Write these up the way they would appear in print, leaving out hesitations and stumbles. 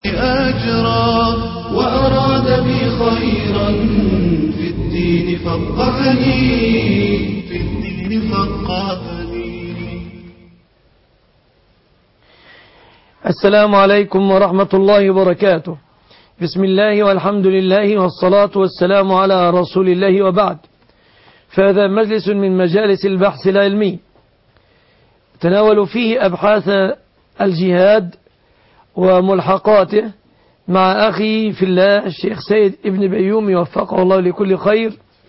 أجرا وأراد بي خيرا في الدين فقهني. السلام عليكم ورحمة الله وبركاته. بسم الله والحمد لله والصلاة والسلام على رسول الله وبعد. فهذا مجلس من مجالس البحث العلمي تناول فيه أبحاث الجهاد وملحقاته مع أخي في الله الشيخ سيد ابن بيومي وفقه الله لكل خير،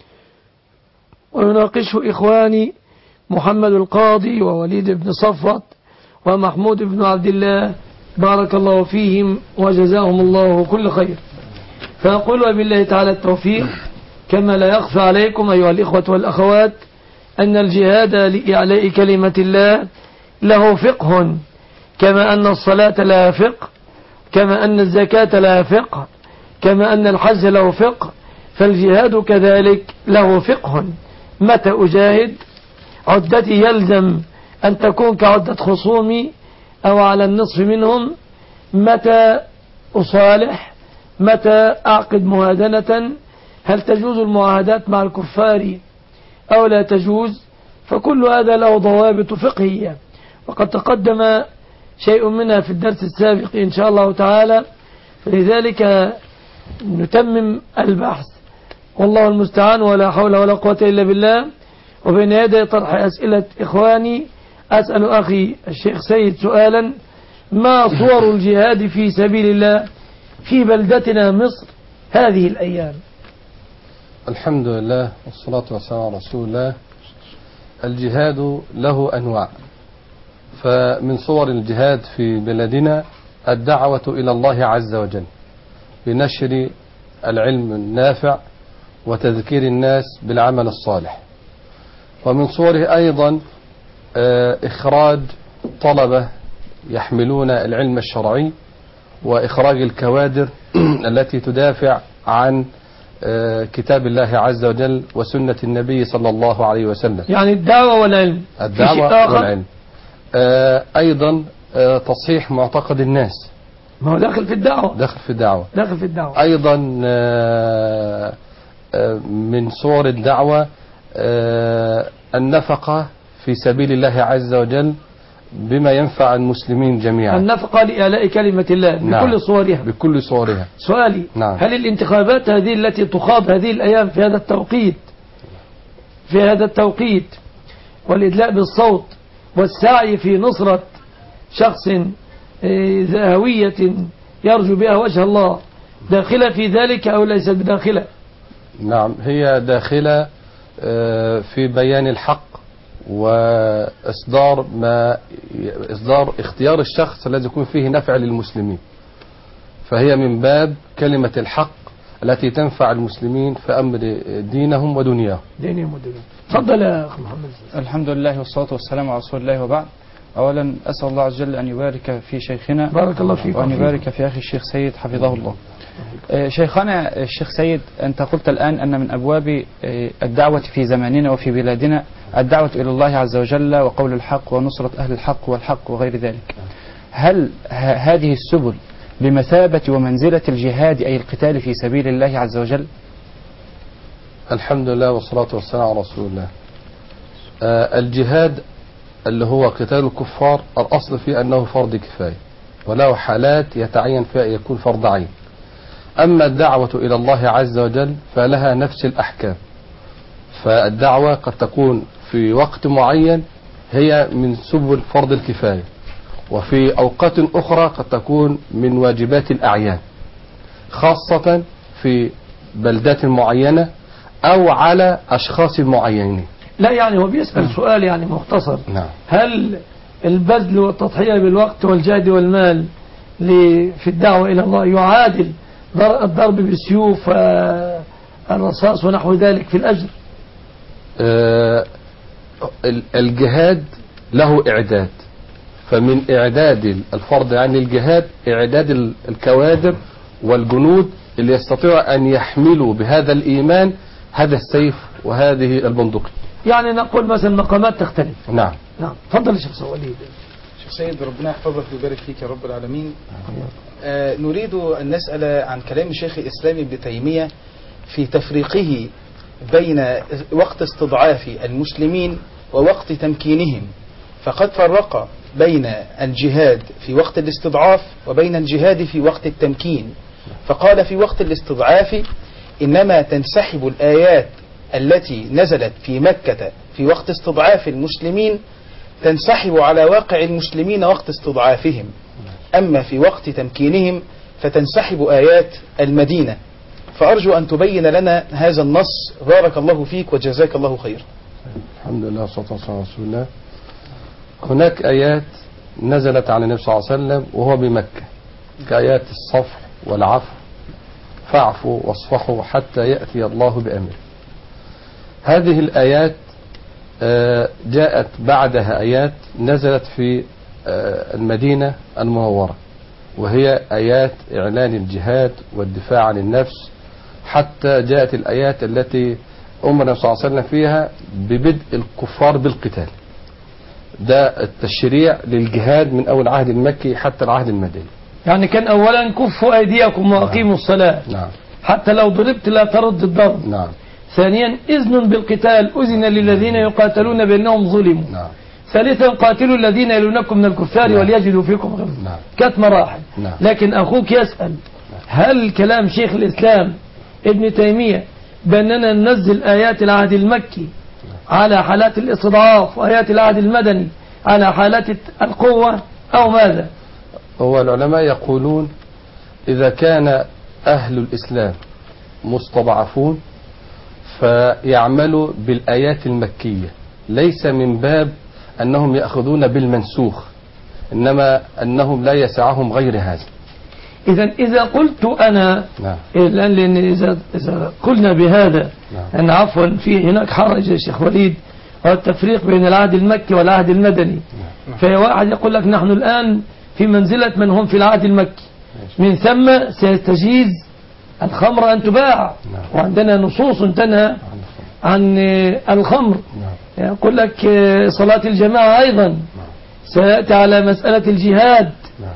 ويناقشه إخواني محمد القاضي ووليد بن صفوت ومحمود بن عبد الله، بارك الله فيهم وجزاهم الله كل خير. فأقول وبالله تعالى التوفيق، كما لا يخفى عليكم أيها الإخوة والأخوات أن الجهاد لإعلاء كلمة الله له فقه، كما أن الصلاة لها فقه، كما أن الزكاة لها فقه، كما أن الحج له فقه، فالجهاد كذلك له فقه. متى أجاهد؟ عدتي يلزم أن تكون كعدة خصومي أو على النصف منهم. متى أصالح؟ متى أعقد مهادنة؟ هل تجوز المعاهدات مع الكفار أو لا تجوز؟ فكل هذا له ضوابط فقهية، وقد تقدم شيء منها في الدرس السابق إن شاء الله تعالى، فلذلك نتمم البحث والله المستعان، ولا حول ولا قوة إلا بالله. وبين يدي طرح أسئلة إخواني أسأل أخي الشيخ سيد سؤالا: ما صور الجهاد في سبيل الله في بلدتنا مصر هذه الأيام؟ الحمد لله والصلاة والسلام على رسول الله. الجهاد له أنواع، فمن صور الجهاد في بلدنا الدعوة إلى الله عز وجل بنشر العلم النافع وتذكير الناس بالعمل الصالح، ومن صوره أيضا إخراج طلبة يحملون العلم الشرعي وإخراج الكوادر التي تدافع عن كتاب الله عز وجل وسنة النبي صلى الله عليه وسلم. يعني الدعوة والعلم. الدعوة والعلم. أيضا تصحيح معتقد الناس. ما هو داخل في الدعوة. داخل في الدعوة. داخل في الدعوة. أيضا من صور الدعوة النفقة في سبيل الله عز وجل بما ينفع المسلمين جميعا. النفقة لإعلاء كلمة الله بكل نعم. صورها. بكل صورها. سؤالي: نعم. هل الانتخابات هذه التي تخاض هذه الأيام في هذا التوقيت والإدلاء بالصوت والسعي في نصرة شخص ذا هوية يرجو بها وجه الله داخلة في ذلك أو ليست بداخلة؟ نعم، هي داخلة في بيان الحق وإصدار اختيار الشخص الذي يكون فيه نفع للمسلمين، فهي من باب كلمة الحق التي تنفع المسلمين في أمر دينهم ودنياهم. تفضل يا أخي محمد. الحمد لله والصلاة والسلام على رسول الله وبعد. أولا أسأل الله عز وجل أن يبارك في شيخنا، بارك الله فيك، وأن يبارك في أخي الشيخ سيد حفظه الله. شيخنا الشيخ سيد، أنت قلت الآن أن من أبواب الدعوة في زماننا وفي بلادنا الدعوة إلى الله عز وجل وقول الحق ونصرة أهل الحق والحق وغير ذلك. هل هذه السبل بمثابة ومنزلة الجهاد أي القتال في سبيل الله عز وجل؟ الحمد لله والصلاة والسلام على رسول الله. الجهاد اللي هو قتال الكفار الأصل فيه أنه فرض كفاية، وله حالات يتعين فيها يكون فرض عين. أما الدعوة إلى الله عز وجل فلها نفس الأحكام، فالدعوة قد تكون في وقت معين هي من سبل فرض الكفاية، وفي أوقات أخرى قد تكون من واجبات الأعيان، خاصة في بلدات معينة أو على أشخاص معينين. لا يعني هو بيسأل سؤال يعني مختصر. نعم. هل البذل والتضحية بالوقت والجهد والمال في الدعوة إلى الله يعادل الضرب بالسيوف والرصاص ونحو ذلك في الأجر؟ الجهاد له إعداد، فمن إعداد الفرض عن الجهاد إعداد الكوادر والجنود اللي يستطيعوا أن يحملوا بهذا الإيمان هذا السيف وهذه البندقية. يعني نقول مثلا مقامات تختلف. نعم. نعم. تفضل يا شيخ وليد. شيخ سيد ربنا يحفظك ويبارك فيك يا رب العالمين. نريد أن نسأل عن كلام شيخ الإسلام ابن تيمية في تفريقه بين وقت استضعاف المسلمين ووقت تمكينهم، فقد فرق بين الجهاد في وقت الاستضعاف وبين الجهاد في وقت التمكين. فقال في وقت الاستضعاف إنما تنسحب الآيات التي نزلت في مكة في وقت استضعاف المسلمين تنسحب على واقع المسلمين وقت استضعافهم، أما في وقت تمكينهم فتنسحب آيات المدينة. فأرجو أن تبين لنا هذا النص بارك الله فيك وجزاك الله خير. الحمد لله والصلاة والسلام على رسول الله. هناك آيات نزلت على النبي صلى الله عليه وسلم وهو بمكة كآيات الصفح والعفو، فاعفوا واصفحوا حتى يأتي الله بأمره. هذه الآيات جاءت بعدها آيات نزلت في المدينة المنورة، وهي آيات إعلان الجهاد والدفاع عن النفس، حتى جاءت الآيات التي أمر النبي صلى الله عليه وسلم فيها ببدء الكفار بالقتال. ده التشريع للجهاد من أول العهد المكي حتى العهد المدني. يعني كان أولا كفوا أيديكم وأقيموا الصلاة. نعم. حتى لو ضربت لا ترد الضرب. نعم. ثانيا إذن بالقتال أذن للذين يقاتلون بأنهم ظلموا. نعم. ثالثا قاتلوا الذين يلونكم من الكفار نعم. وليجدوا فيكم غلظة. نعم. كانت مراحل. نعم. لكن أخوك يسأل هل كلام شيخ الإسلام ابن تيمية بأننا ننزل آيات العهد المكي على حالات الاستضعاف وآيات العهد المدني على حالات القوة أو ماذا؟ هو العلماء يقولون إذا كان أهل الإسلام مستضعفون فيعملوا بالآيات المكية، ليس من باب أنهم يأخذون بالمنسوخ، إنما أنهم لا يسعهم غير هذا. إذا قلت أنا نعم. لأن إذا قلنا بهذا نعم. أن عفوا في هناك حرج يا شيخ وليد، هو التفريق بين العهد المكي والعهد المدني. في واحد يقول لك نحن الآن في منزلة من هم في العهد المكي، من ثم سيستجيز الخمر أن تباع، وعندنا نصوص تنهى عن الخمر. يقول لك صلاة الجماعة أيضا، سيأتي على مسألة الجهاد،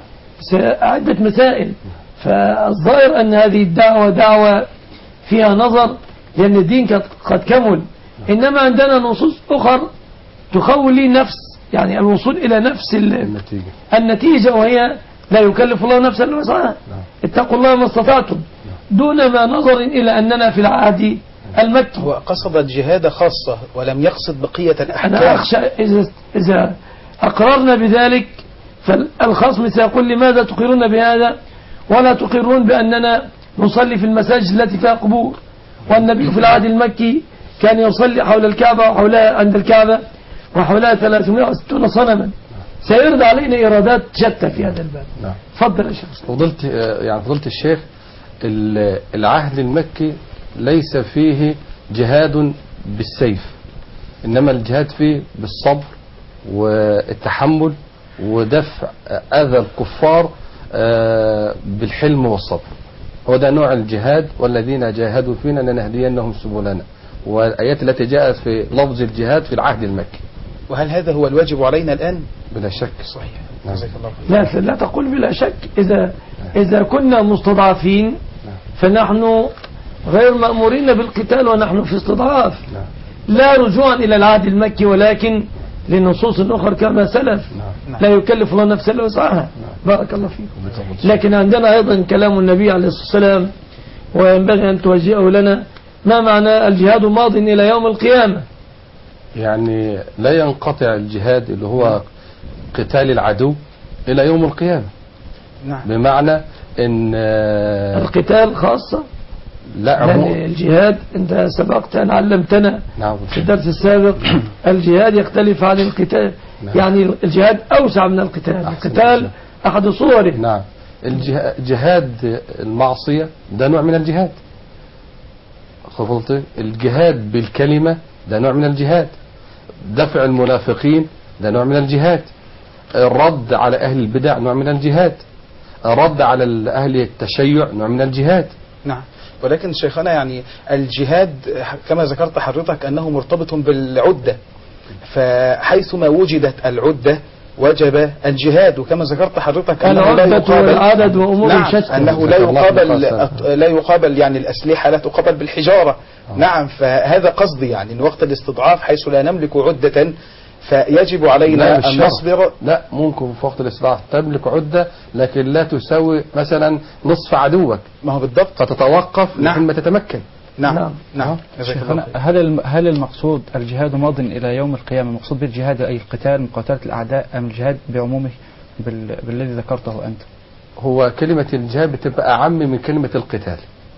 عدة مسائل. فالظاهر أن هذه الدعوة دعوة فيها نظر، لأن الدين قد كمل. إنما عندنا نصوص أخرى تخولي نفس، يعني الوصول إلى نفس النتيجة، وهي لا يكلف الله نفسا إلا وسعها، اتقوا الله ما استطعتم، دون ما نظر إلى أننا في العهد المكي. وقصد الجهاد خاصة ولم يقصد بقية الأحكام. أنا أخشى إذا أقررنا بذلك فالخصم سيقول لماذا تقرون بهذا ولا تقرون بأننا نصلي في المساجد التي فيها قبور، والنبي في العهد المكي كان يصلي حول الكعبة وحولها عند الكعبة وحولها 360 صنما. سيرد علينا إيرادات شتى في هذا الباب. نعم. تفضل يا شيخ. فضلت الشيخ، العهد المكي ليس فيه جهاد بالسيف، إنما الجهاد فيه بالصبر والتحمل ودفع أذى الكفار بالحلم والصبر. هو ده نوع الجهاد، والذين جاهدوا فينا لنهدينهم سبلنا، والآيات التي جاءت في لفظ الجهاد في العهد المكي. وهل هذا هو الواجب علينا الآن؟ بلا شك. صحيح. لا تقول بلا شك. إذا كنا مستضعفين فنحن غير مأمورين بالقتال ونحن في استضعاف، لا رجوعا إلى العهد المكي، ولكن لنصوص أخرى كما سلف. لا يكلف الله نفسا إلا وسعها. بارك الله فيكم. لكن عندنا أيضا كلام النبي عليه الصلاة والسلام، وينبغي أن توجهه لنا. ما معنى الجهاد ماض إلى يوم القيامة؟ يعني لا ينقطع الجهاد اللي هو قتال العدو إلى يوم القيامة. نعم. بمعنى أن القتال خاصة، لا الجهاد أنت سبقت أن علمتنا نعم. في الدرس السابق الجهاد يختلف عن القتال. نعم. يعني الجهاد أوسع من القتال. القتال أحد صوره. نعم. جهاد المعصية ده نوع من الجهاد. الجهاد بالكلمة ده نوع من الجهاد. دفع المنافقين ده نوع من الجهاد. الرد على أهل البدع نوع من الجهاد. الرد على أهل التشيع نوع من الجهاد. نعم. ولكن شيخنا يعني الجهاد كما ذكرت حضرتك أنه مرتبط بالعدة، فحيثما وجدت العدة وجب الجهاد. وكما ذكرت حضرتك أنه لا العدة يقابل والعدد وأمور نعم شتى. أنه لا يقابل يعني الأسلحة لا تقابل بالحجارة. نعم، فهذا قصدي يعني أن وقت الاستضعاف حيث لا نملك عدة فيجب علينا أن نصبر. لا، ممكن في وقت الاستضعاف تملك عدة لكن لا تساوي مثلا نصف عدوك، ما هو بالضبط. فتتوقف نعم. لحين ما تتمكن. نعم نعم. شيخنا، هل المقصود الجهاد ماض إلى يوم القيامة، مقصود بالجهاد أي القتال مقاتلة الأعداء، أم الجهاد بعمومه بالذي ذكرته أنت؟ هو كلمة الجهاد بتبقى أعم من كلمة القتال،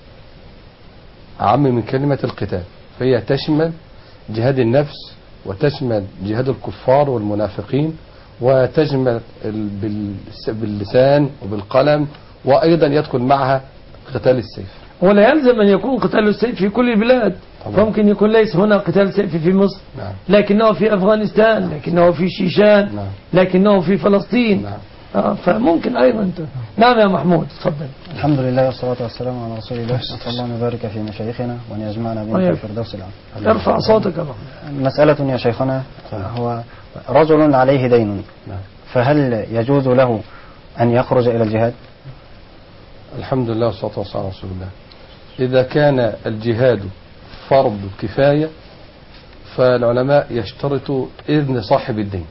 أعم من كلمة القتال، فهي تشمل جهاد النفس وتشمل جهاد الكفار والمنافقين وتشمل باللسان وبالقلم، وأيضا يدخل معها قتال السيف. ولا يلزم أن يكون قتال السيف في كل البلاد. فممكن يكون ليس هنا قتال سيف في مصر، نعم. لكنه في أفغانستان، لكنه في شيشان، نعم. لكنه في فلسطين. نعم. فممكن أيضا. نعم يا محمود، تفضل. الحمد لله والصلاة والسلام على رسول الله. أسأل الله أن يبارك في مشايخنا وأن يجمعنا بهم في الفردوس الأعلى. ارفع صوتك يا محمود. مسألة يا شيخنا، هو رجل عليه دين، فهل يجوز له أن يخرج إلى الجهاد؟ الحمد لله والصلاة والسلام على رسول الله. إذا كان الجهاد فرض كفاية فالعلماء يشترطوا إذن صاحب الدين،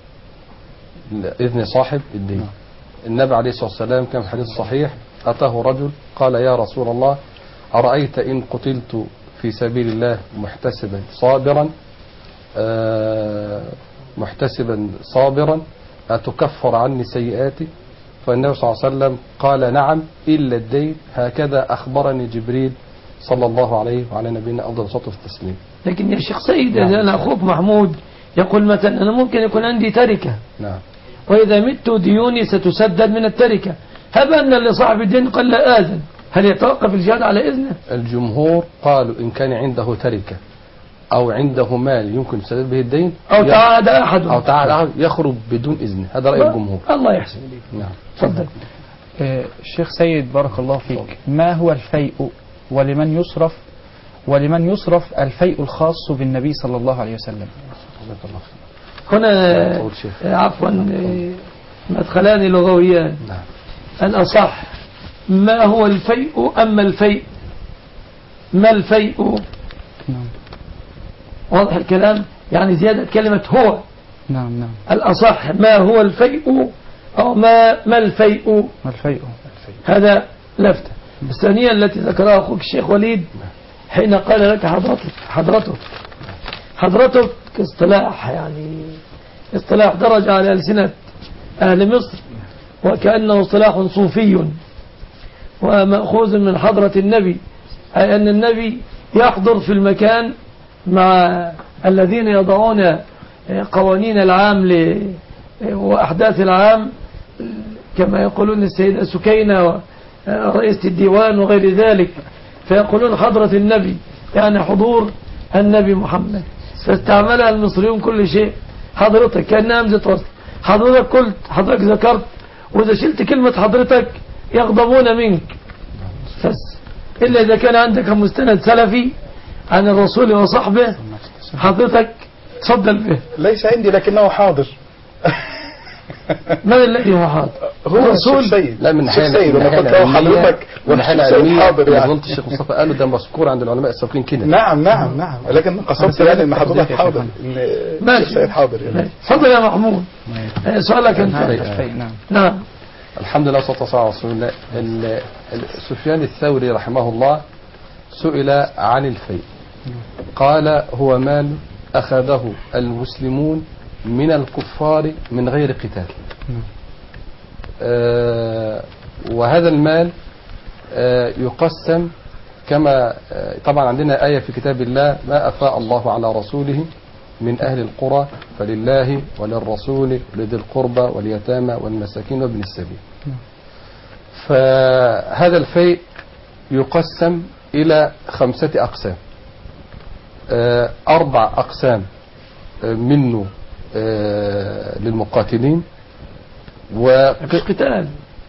إذن صاحب الدين. النبي عليه الصلاة والسلام كان في الحديث الصحيح أتاه رجل قال يا رسول الله أرأيت إن قتلت في سبيل الله محتسبا صابرا أتكفر عني سيئاتي؟ فالنبي صلى الله عليه وسلم قال نعم إلا الدين، هكذا أخبرني جبريل صلى الله عليه وعلى نبينا أفضل الصلاة والتسليم. لكن يا شيخ سيد، إذا أنا أخوك محمود يقول مثلا أنا ممكن يكون عندي تركة، نعم، وإذا مت ديوني ستسدد من التركة، هب أن لصاحب الدين قال لا آذن، هل يتوقف الجهاد على إذنه؟ الجمهور قالوا إن كان عنده تركة أو عنده مال يمكن تسدد به الدين أو تعاهد أحد يخرج بدون إذن. هذا رأي الجمهور. الله يحسن إليك. نعم، تفضل. الشيخ سيد بارك الله فيك، ما هو الفيء ولمن يصرف الفيء الخاص بالنبي صلى الله عليه وسلم؟ هنا عفوا مدخلان لغويان. نعم. الأصح ما هو الفيء أما الفيء، ما الفيء؟ نعم. واضح الكلام، يعني زيادة كلمة هو. نعم نعم. الأصح ما هو الفيء أو ما الفيء. ما الفيء؟ هذا لفتة. الثانية التي ذكرها أخوك الشيخ وليد حين قال لك حضرتك اصطلاح، يعني اصطلاح درج على ألسنة أهل مصر وكأنه اصطلاح صوفي ومأخوذ من حضرة النبي، أي أن النبي يحضر في المكان مع الذين يضعون قوانين العام وأحداث العام، كما يقولون السيدة سكينة ورئيسة الديوان وغير ذلك، فيقولون حضرة النبي يعني حضور النبي محمد، فاستعملها المصريون كل شيء حضرتك كأنها همزة وصل. حضرتك قلت، حضرتك ذكرت، وإذا شلت كلمة حضرتك يغضبون منك، بس إلا إذا كان عندك مستند سلفي عن الرسول وصحبه حضرتك تفضل به. ليس عندي لكنه حاضر. من الذي هو حاضر؟ هو الرسول سيد. لا، من حين حضرتك والحين حاضر يعني. قلت الشيخ مصطفى قالوا ده مذكور عند العلماء السابقين كده. نعم نعم نعم، ولكن قصدت يعني ان حضرتك حاضر، ان السيد حاضر يعني. تفضل يا محمود، سؤالك انت. نعم. الحمد لله والصلاة والسلام على رسول الله. سفيان الثوري رحمه الله سئل عن الفيء قال هو مال أخذه المسلمون من الكفار من غير قتال. وهذا المال يقسم كما طبعا عندنا آية في كتاب الله ما أفاء الله على رسوله من أهل القرى فلله وللرسول ولذي القربى واليتامى والمساكين وابن السبيل. فهذا الفيء يقسم إلى 5 أقسام. 4 أقسام منه للمقاتلين مش قتال.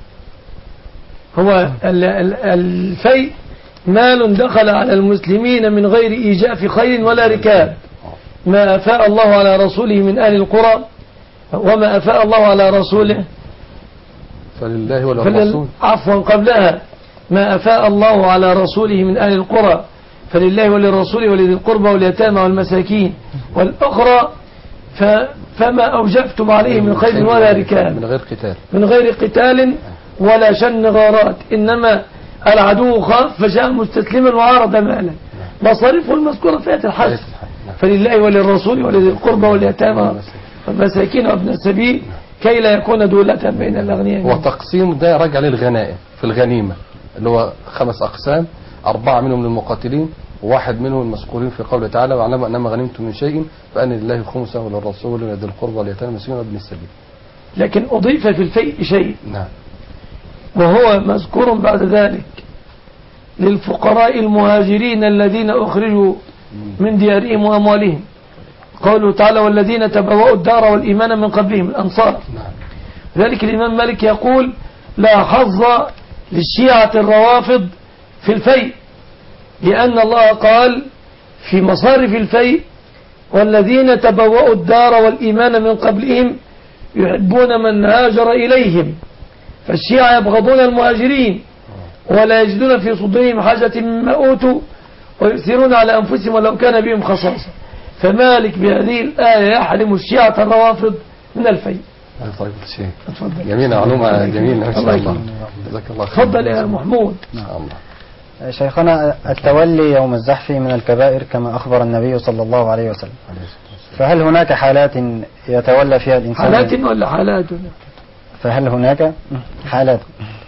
هو الفيء مال دخل على المسلمين من غير إيجاف خير ولا ركاب، ما أفاء الله على رسوله من أهل القرى وما أفاء الله على رسوله فلله وللرسول. عفوا قبلها ما أفاء الله على رسوله من أهل القرى فلله وللرسول ولذي القربى واليتامى والمساكين، والأخرى فما أوجفتم عليه من خير ولا ركاب من غير قتال ولا شن غارات، إنما العدو خاف فجاء مستسلما وعارض مالا، مصاريفه المذكورة في آية الحج. فلله وللرسول ولذي القربى واليتامى والمساكين وابن السبيل كي لا يكون دولة بين الأغنياء. وتقسيم ده راجع للغنائم في الغنيمة اللي هو 5 أقسام، 4 منهم للمقاتلين وواحد منهم المذكورين في قوله تعالى واعلموا انما غنمتم من شيء فان لله خمسه وللرسول ولذي القربى واليتامى والمسكين وابن السبيل. لكن أضيف في الفيء شيء، نعم، وهو مذكور بعد ذلك للفقراء المهاجرين الذين أخرجوا من ديارهم وأموالهم، قوله تعالى والذين تبوأوا الدار والإيمان من قبلهم الأنصار. ذلك الإمام مالك يقول لا حظ للشيعة الروافض في الفيء، لأن الله قال في مصارف الفيء والذين تبوأوا الدار والإيمان من قبلهم يحبون من هاجر إليهم، فالشيعة يبغضون المهاجرين ولا يجدون في صدورهم حاجة مما أوتوا ويؤثرون على أنفسهم ولو كان بهم خصاصة، فمالك بهذه الآية يحرم الشيعة الروافض من الفيء. طيب شيء جميل، معلومة جميلة ما شاء الله، جزاك الله خير. تفضل يا محمود. إن شاء الله. شيخنا، التولي يوم الزحف من الكبائر كما أخبر النبي صلى الله عليه وسلم، فهل هناك حالات يتولى فيها الإنسان؟ حالات ولا حالات؟ فهل هناك حالات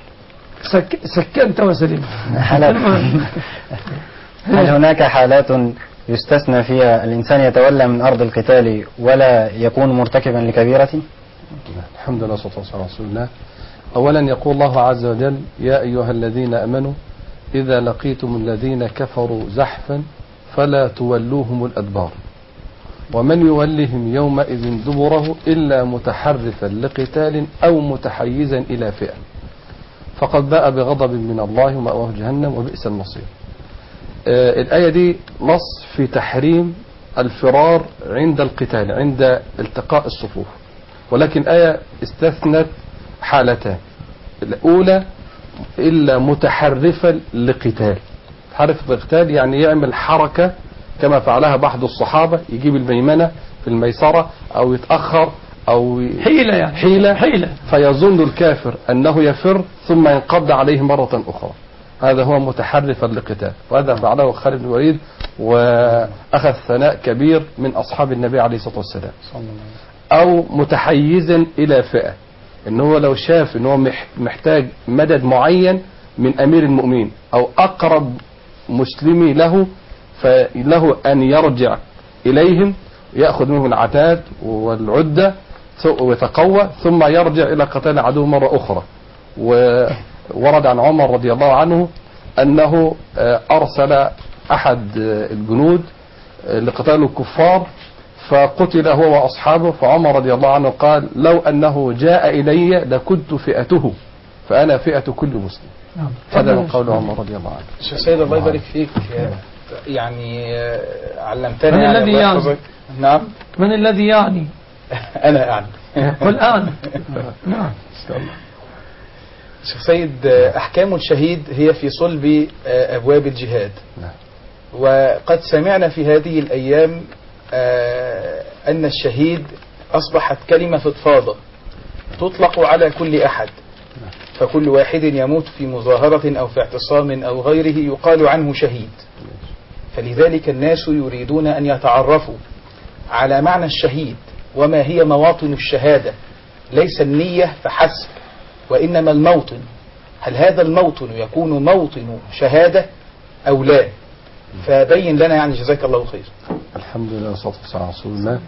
سكنت وسلمت حالات هل هناك حالات يستثنى فيها الإنسان يتولى من أرض القتال ولا يكون مرتكبا لكبيرة؟ الحمد لله والصلاة والسلام على رسول الله. أولا يقول الله عز وجل يا أيها الذين أمنوا إذا لقيتم الذين كفروا زحفا فلا تولوهم الأدبار ومن يولهم يومئذ دبره إلا متحرفا لقتال أو متحيزا إلى فئة فقد باء بغضب من الله ومأواه جهنم وبئس المصير. الآية دي نص في تحريم الفرار عند القتال عند التقاء الصفوف، ولكن آية استثنت حالتان. الأولى إلا متحرفا لقتال، تحرف لقتال يعني يعمل حركة كما فعلها بعض الصحابة، يجيب الميمنة في الميسرة أو يتأخر أو حيلة يعني حيلة فيظن الكافر أنه يفر ثم ينقض عليه مرة أخرى، هذا هو متحرفا لقتال، وهذا فعله خالد بن الوليد وأخذ ثناء كبير من أصحاب النبي عليه الصلاة والسلام. أو متحيزا إلى فئة، إن هو لو شاف إن هو محتاج مدد معين من أمير المؤمنين أو أقرب مسلمي له فله أن يرجع إليهم يأخذ منهم العتاد والعدة ويتقوى ثم يرجع إلى قتال عدو مرة أخرى. وورد عن عمر رضي الله عنه أنه أرسل أحد الجنود لقتال الكفار فقتل هو وأصحابه، فعمر رضي الله عنه قال لو أنه جاء إلي لكنت فئته فأنا فئة كل مسلم. هذا من قول عمر رضي الله عنه. شيخ سيد الله يبارك فيك، يعني علمتني من الذي يعني؟ نعم، من الذي يعني؟ أنا أعني. قل أعني. نعم. شيخ سيد، أحكام الشهيد هي في صلب أبواب الجهاد، وقد سمعنا في هذه الأيام أن الشهيد أصبحت كلمة فضفاضة تطلق على كل أحد، فكل واحد يموت في مظاهرة أو في اعتصام أو غيره يقال عنه شهيد. فلذلك الناس يريدون أن يتعرفوا على معنى الشهيد وما هي مواطن الشهادة، ليس النية فحسب وإنما الموطن، هل هذا الموطن يكون موطن شهادة أو لا؟ فبين لنا يعني جزاك الله خير. الحمد لله والصلاة والسلام على رسول الله.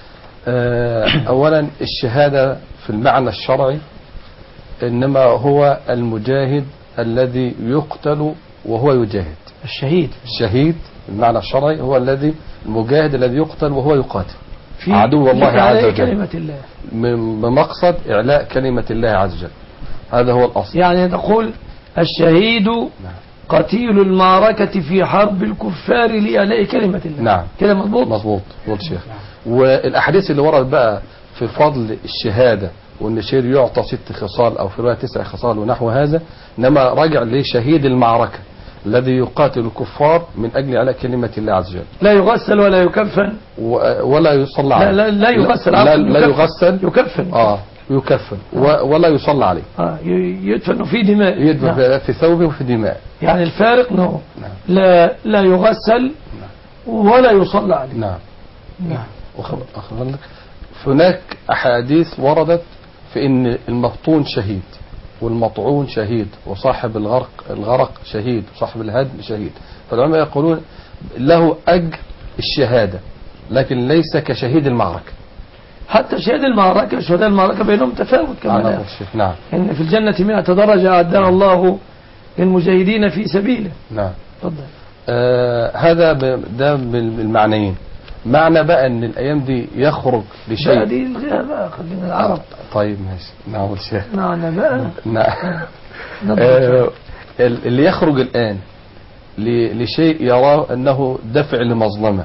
أولا الشهادة في المعنى الشرعي إنما هو المجاهد الذي يقتل وهو يجاهد. الشهيد المعنى الشرعي هو الذي المجاهد الذي يقتل وهو يقاتل في عدو الله عز وجل كلمة الله، بمقصد إعلاء كلمة الله عز وجل، هذا هو الأصل. يعني تقول الشهيد قتيل المعركة في حرب الكفار لإعلاء كلمة الله. نعم، كده مظبوط. مظبوط شيخ. والأحاديث اللي ورد بقى في فضل الشهادة وأن الشهيد يعطى 6 خصال أو في رواية 9 خصال ونحو هذا، إنما راجع لشهيد المعركة الذي يقاتل الكفار من أجل على كلمة الله عز وجل. لا يغسل ولا يكفن ولا يصلى عليه. لا يغسل، لا يغسل، يكفن يكفن ولا يصلى عليه. يدفن في دماء، يدفن في ثوبه وفي دماء. يعني الفارق انه نعم. لا يغسل ولا يصلى عليه. نعم. هناك أحاديث وردت في أن المبطون شهيد والمطعون شهيد وصاحب الغرق شهيد وصاحب الهدم شهيد. فالعلماء يقولون له أجر الشهادة لكن ليس كشهيد المعركة. حتى شهيد المعركة شهداء المعركة بينهم تفاوت كما نعم. إن في الجنة 100 درجة أعدها الله للمجاهدين في سبيله. نعم. تفضل. هذا ده بالمعنيين. معنى بقى ان الايام دي يخرج لشيء دي الغيها بقى، خلينا العرب. طيب ماشي. نعم الشيخ. معنى بقى نعم. اللي يخرج الان لشيء يراه انه دفع لمظلمة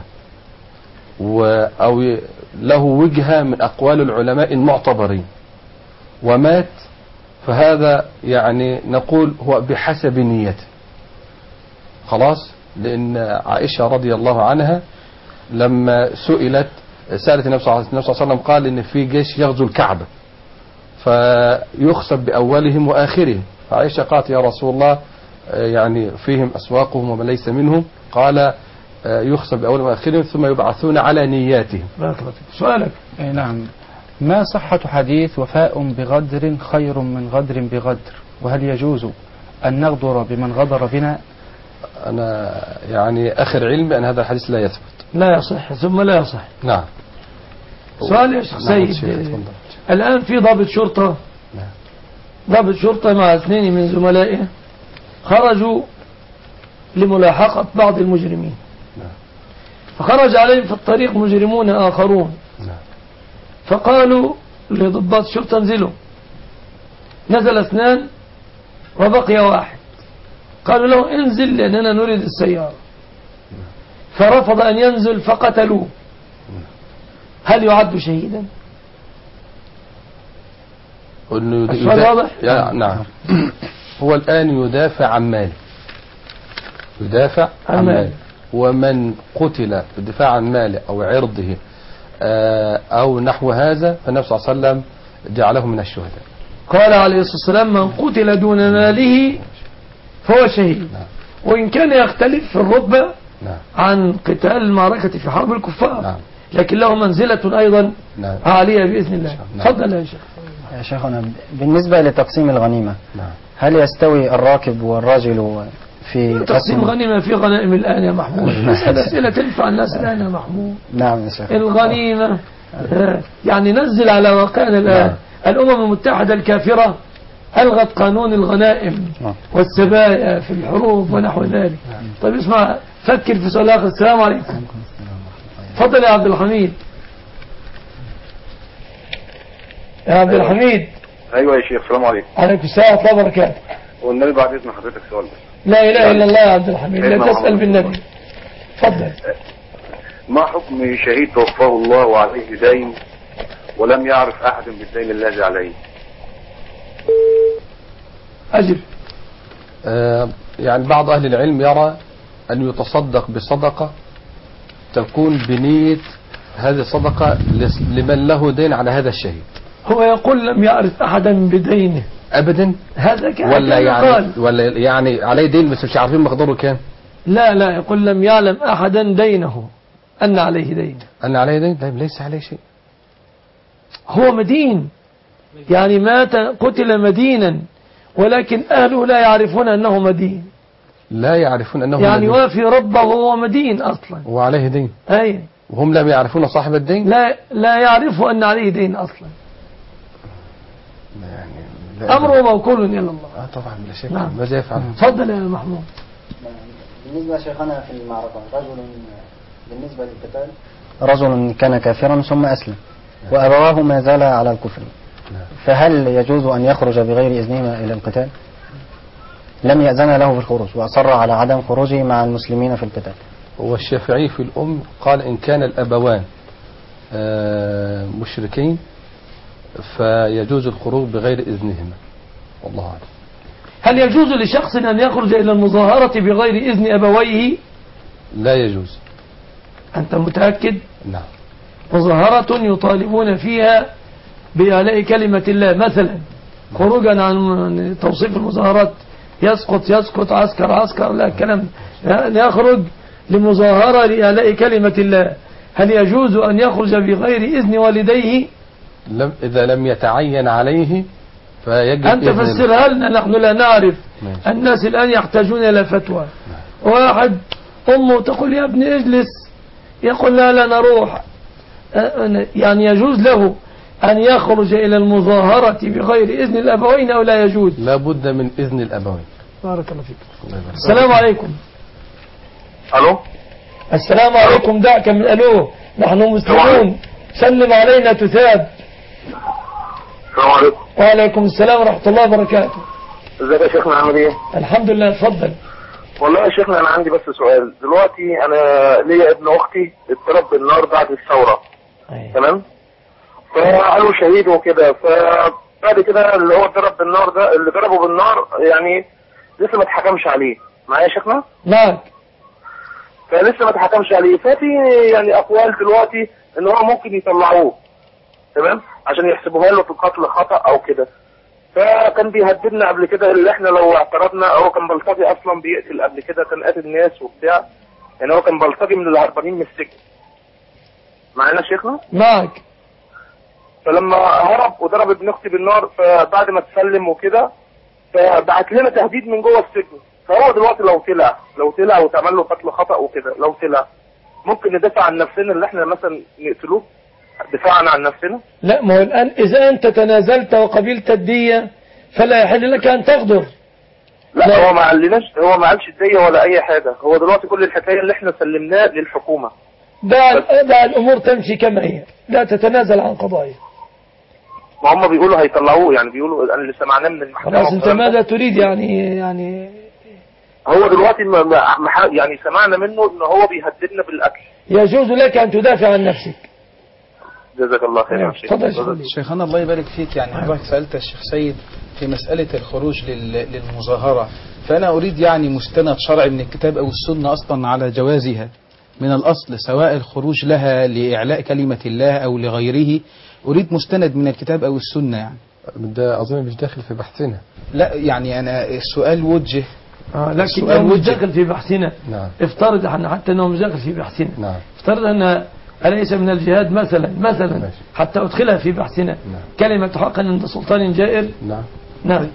او له وجهة من اقوال العلماء المعتبرين ومات، فهذا يعني نقول هو بحسب نيته خلاص. لان عائشة رضي الله عنها لما سألت النبي صلى الله عليه وسلم قال ان في جيش يغزو الكعبة فيخسف بأولهم وآخرهم، فعائشة قالت يا رسول الله يعني فيهم أسواقهم ومن ليس منهم، قال يخسف بأولهم وآخرهم ثم يبعثون على نياتهم. سؤالك. نعم. ما صحة حديث وفاء بغدر خير من غدر بغدر، وهل يجوز أن نغدر بمن غدر بنا؟ أنا يعني آخر علمي أن هذا الحديث لا يثبت، لا يصح ثم لا يصح. نعم. سؤال يا شيخ سيد، الآن في ضابط شرطة، ضابط شرطة مع 2 من زملائه خرجوا لملاحقة بعض المجرمين، فخرج عليهم في الطريق مجرمون آخرون، فقالوا لضباط الشرطة انزلوا. نزل 2 وبقي 1، قالوا له انزل لأننا نريد السيارة، فرفض أن ينزل فقتلوه. هل يعد شهيدا؟ السؤال واضح؟ نعم. هو الآن يدافع عن ماله، يدافع عن ماله، ومن قتل بالدفاع عن ماله أو عرضه أو نحو هذا فالنبي صلى الله عليه وسلم جعله من الشهداء. قال عليه الصلاة والسلام من قتل دون ماله فهو شهيد. وإن كان يختلف في الرتبة عن قتال المعركة في حرب الكفار، لكن له منزلة أيضا عالية بإذن الله. تفضل يا شيخ. يا شيخنا بالنسبة لتقسيم الغنيمة، هل يستوي الراكب والراجل في تقسيم الغنيمة في غنائم الآن يا محمود؟ أسئلة تنفع الناس الآن يا محمود. نعم يا شيخ. الغنيمة يعني نزل على واقعنا الآن. الأمم المتحدة الكافرة ألغت قانون الغنائم والسبايا في الحروب ونحو ذلك. طيب اسمع، فكر في سؤال آخر. السلام عليكم. تفضل يا عبد الحميد. يا عبد الحميد. ايوه يا شيخ. السلام عليكم. عليكم السلام ورحمه الله وبركاته. والنبي بعد اذن حضرتك سؤال بس. لا اله الا الله يا عبد الحميد، لا تسأل بالنبي. تفضل. ما حكم شهيد توفاه الله وعليه دين ولم يعرف احد بالدين الذي عليه؟ أجل. يعني بعض أهل العلم يرى أن يتصدق بصدقة تكون بنية هذه الصدقة لمن له دين على هذا الشهيد. هو يقول لم يعرف أحدا بدينه أبدا. هذا كان ولا يعني عليه دين بس مش عارفين مقداره كام. لا يقول لم يعلم أحدا دينه، أن عليه دين. أن عليه دين؟ طيب ليس عليه شيء. هو مدين، يعني مات قتل مدينا، ولكن أهله لا يعرفون أنه مدين. لا يعرفون أنه يعني وافي ربه وهو مدين أصلا وعليه دين. أي. وهم لا يعرفون صاحب الدين. لا يعرفوا أن عليه دين أصلا. يعني أمره موكول إلى الله. طبعا لا شك. ماذا يفعل؟ تفضل يا محمود. بالنسبة شيخنا في المعركة، بالنسبة للقتال رجل كان كافرا ثم أسلم وأبواه ما زالا على الكفر، فهل يجوز أن يخرج بغير إذنهما إلى القتال؟ لم يأذن له بالخروج وأصر على عدم خروجه مع المسلمين في القتال. والشافعي في الأم قال إن كان الأبوان مشركين فيجوز الخروج بغير إذنهما، والله أعلم. هل يجوز لشخص أن يخرج إلى المظاهرة بغير إذن أبويه؟ لا يجوز. أنت متأكد؟ نعم. مظاهرة يطالبون فيها بإعلاء كلمة الله مثلا، خروجا عن توصيف المظاهرات يسقط عسكر، لا كلام، يخرج لمظاهرة لإعلاء كلمة الله، هل يجوز أن يخرج بغير إذن والديه؟ إذا لم يتعين عليه فيجب أنت فسرها لنا، نحن لا نعرف. ماشي. الناس الآن يحتاجون إلى فتوى. واحد أمه تقول يا ابني اجلس، يقول لا نروح، يعني يجوز له أن يخرج إلى المظاهرة بغير إذن الأبوين أو لا يجوز؟ لا بد من إذن الأبوين. بارك الله فيك. السلام عليكم. الو. السلام عليكم. دعك من ألو، نحن مسلمون، سلم علينا تثاب. السلام عليكم. وعليكم السلام ورحمة الله وبركاته. ازيك يا شيخنا، عامل ايه؟ الحمد لله، اتفضل. والله يا شيخنا انا عندي بس سؤال. دلوقتي انا ليا ابن اختي اتضرب بالنار بعد الثوره. تمام. فقالوا شهيد وكده، فبعد كده اللي هو اتضرب بالنار ده، اللي ضربه بالنار يعني لسه ما اتحكمش عليه. معايا يا شيخنا؟ معك. فلسه ما اتحكمش عليه، ففي يعني اقوال دلوقتي ان هو ممكن يطلعوه، تمام، عشان يحسبوها له في قتل خطأ او كده. فكان بيهددنا قبل كده اللي احنا لو اعترضنا، هو كان بلطجي اصلا بيقتل قبل كده، كان قاتل ناس وبتاع، يعني هو كان بلطجي من الهربانين من السجن. معانا شيخنا؟ معك. فلما هرب وضرب ابن اختي بالنار، فبعد ما تسلم وكده فبعت لنا تهديد من جوه السجن. فهو دلوقتي لو طلع وتعمل له قتل خطأ وكده، لو طلع ممكن ندافع عن نفسنا، اللي احنا مثلا نقتلوه دفاعا عن نفسنا؟ لا، ما هو الآن إذا أنت تنازلت وقبلت الدية فلا يحل لك أن تغدر. لا. هو ما قالش الدية ولا أي حاجة. هو دلوقتي كل الحكاية اللي احنا سلمناه للحكومة. دع الأمور تمشي كما هي، لا تتنازل عن قضايا. ما هم بيقولوا هيطلعوه، يعني بيقولوا أنا اللي سمعناه من المحكمة. خلاص، أنت ماذا تريد يعني هو دلوقتي يعني سمعنا منه إن هو بيهددنا بالقتل. يجوز لك أن تدافع عن نفسك. جزاك الله خير يا شيخ. شيخنا الله يبارك فيك، يعني حضرتك سألت الشيخ سيد في مسألة الخروج للمظاهرة، فأنا أريد يعني مستند شرعي من الكتاب أو السنة أصلا على جوازها من الأصل، سواء الخروج لها لإعلاء كلمة الله أو لغيره. أريد مستند من الكتاب أو السنة يعني. ده أظن مش داخل في بحثنا. لا يعني أنا السؤال وجه. لكن مش داخل في بحثنا. نعم. افترض حتى أنه مش داخل في بحثنا. نعم. افترض أن أليس من الجهاد مثلا ماشي. حتى أدخلها في بحثنا. نعم. كلمة حق عند سلطان جائر. نعم.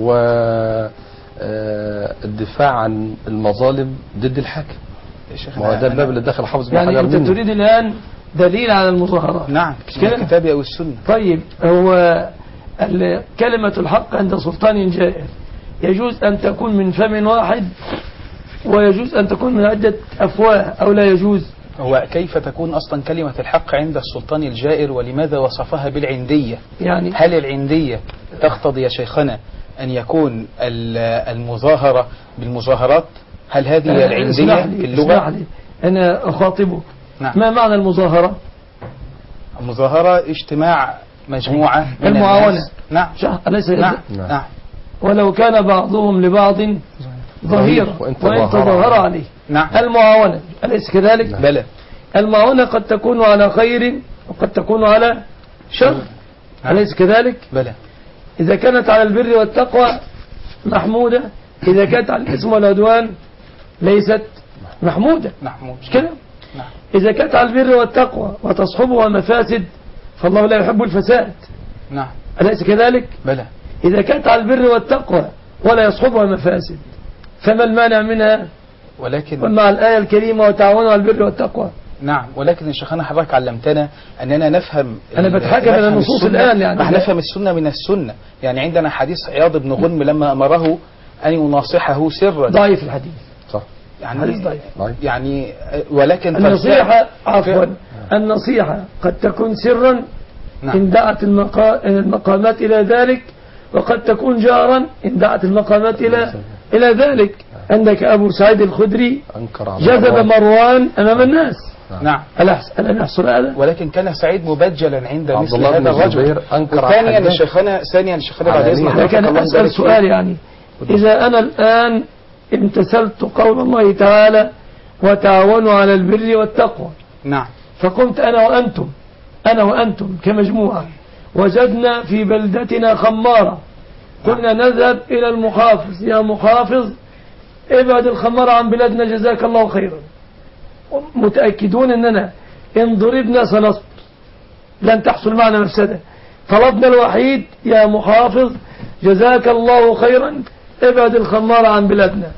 والدفاع عن المظالم ضد الحاكم. ما هو ده الباب اللي دخل حافظ بن حجر يعني أنت تريد الآن دليل على المظاهرات. نعم، من الكتاب أو السنة. طيب، هو كلمة الحق عند سلطان جائر يجوز أن تكون من فم واحد ويجوز أن تكون من عدة أفواه أو لا يجوز؟ هو كيف تكون أصلا كلمة الحق عند السلطان الجائر، ولماذا وصفها بالعندية؟ يعني هل العندية تقتضي يا شيخنا أن يكون المظاهرة بالمظاهرات؟ هل هذه العندية في اللغة؟ اسمح لي أنا أخاطبك. نعم. ما معنى المظاهرة؟ المظاهرة اجتماع مجموعة من المعاونة. الناس. نعم. أليس نعم. نعم. ولو كان بعضهم لبعض ظهيرا وإن تظاهر عليه. نعم. المعاونة أليس كذلك؟ نعم. بلى. المعاونة قد تكون على خير وقد تكون على شر. نعم. أليس كذلك؟ بلى. إذا كانت على البر والتقوى محمودة، إذا كانت على الإثم والعدوان ليست محمودة. مش كده؟ نعم. إذا كانت على البر والتقوى وتصحبها مفاسد فالله لا يحب الفساد. نعم. أليس كذلك؟ بلى. إذا كانت على البر والتقوى ولا يصحبها مفاسد فما المانع منها؟ ولكن مع الآية الكريمة وتعاونوا على البر والتقوى. نعم، ولكن شيخنا حضرتك علمتنا أننا نفهم. أنا بتحكم من النصوص الآن يعني. نحن نفهم السنة من السنة. يعني عندنا حديث عياض بن غنم لما أمره أن يناصحه سرا. ضعيف الحديث. صح. يعني حديث ضعيف. يعني ولكن النصيحة النصيحة قد تكون سرا. نعم. إن دعت المقامات إلى ذلك، وقد تكون جارا إن دعت المقامات إلى ذلك. عندك أبو سعيد الخدري جذب مروان أمام الناس. نعم. ألا يحصل هذا؟ ولكن كان سعيد مبجلا عند عبد مثل الله هذا بن الرجل. الزبير أنكر على ثانيا حداد. الشيخنا بعد إذن لكن الله أسأل يبارك فيك. سؤال يعني إذا أنا الآن امتثلت قول الله تعالى وتعاونوا على البر والتقوى، نعم. فقمت أنا وأنتم كمجموعة وجدنا في بلدتنا خمارة، قلنا نذهب إلى المحافظ، يا محافظ ابعد الخمارة عن بلادنا جزاك الله خيرا، متأكدون أننا إن ضربنا سنصبر لن تحصل معنا مفسدة. طلبنا الوحيد يا محافظ جزاك الله خيرا ابعد الخمارة عن بلادنا،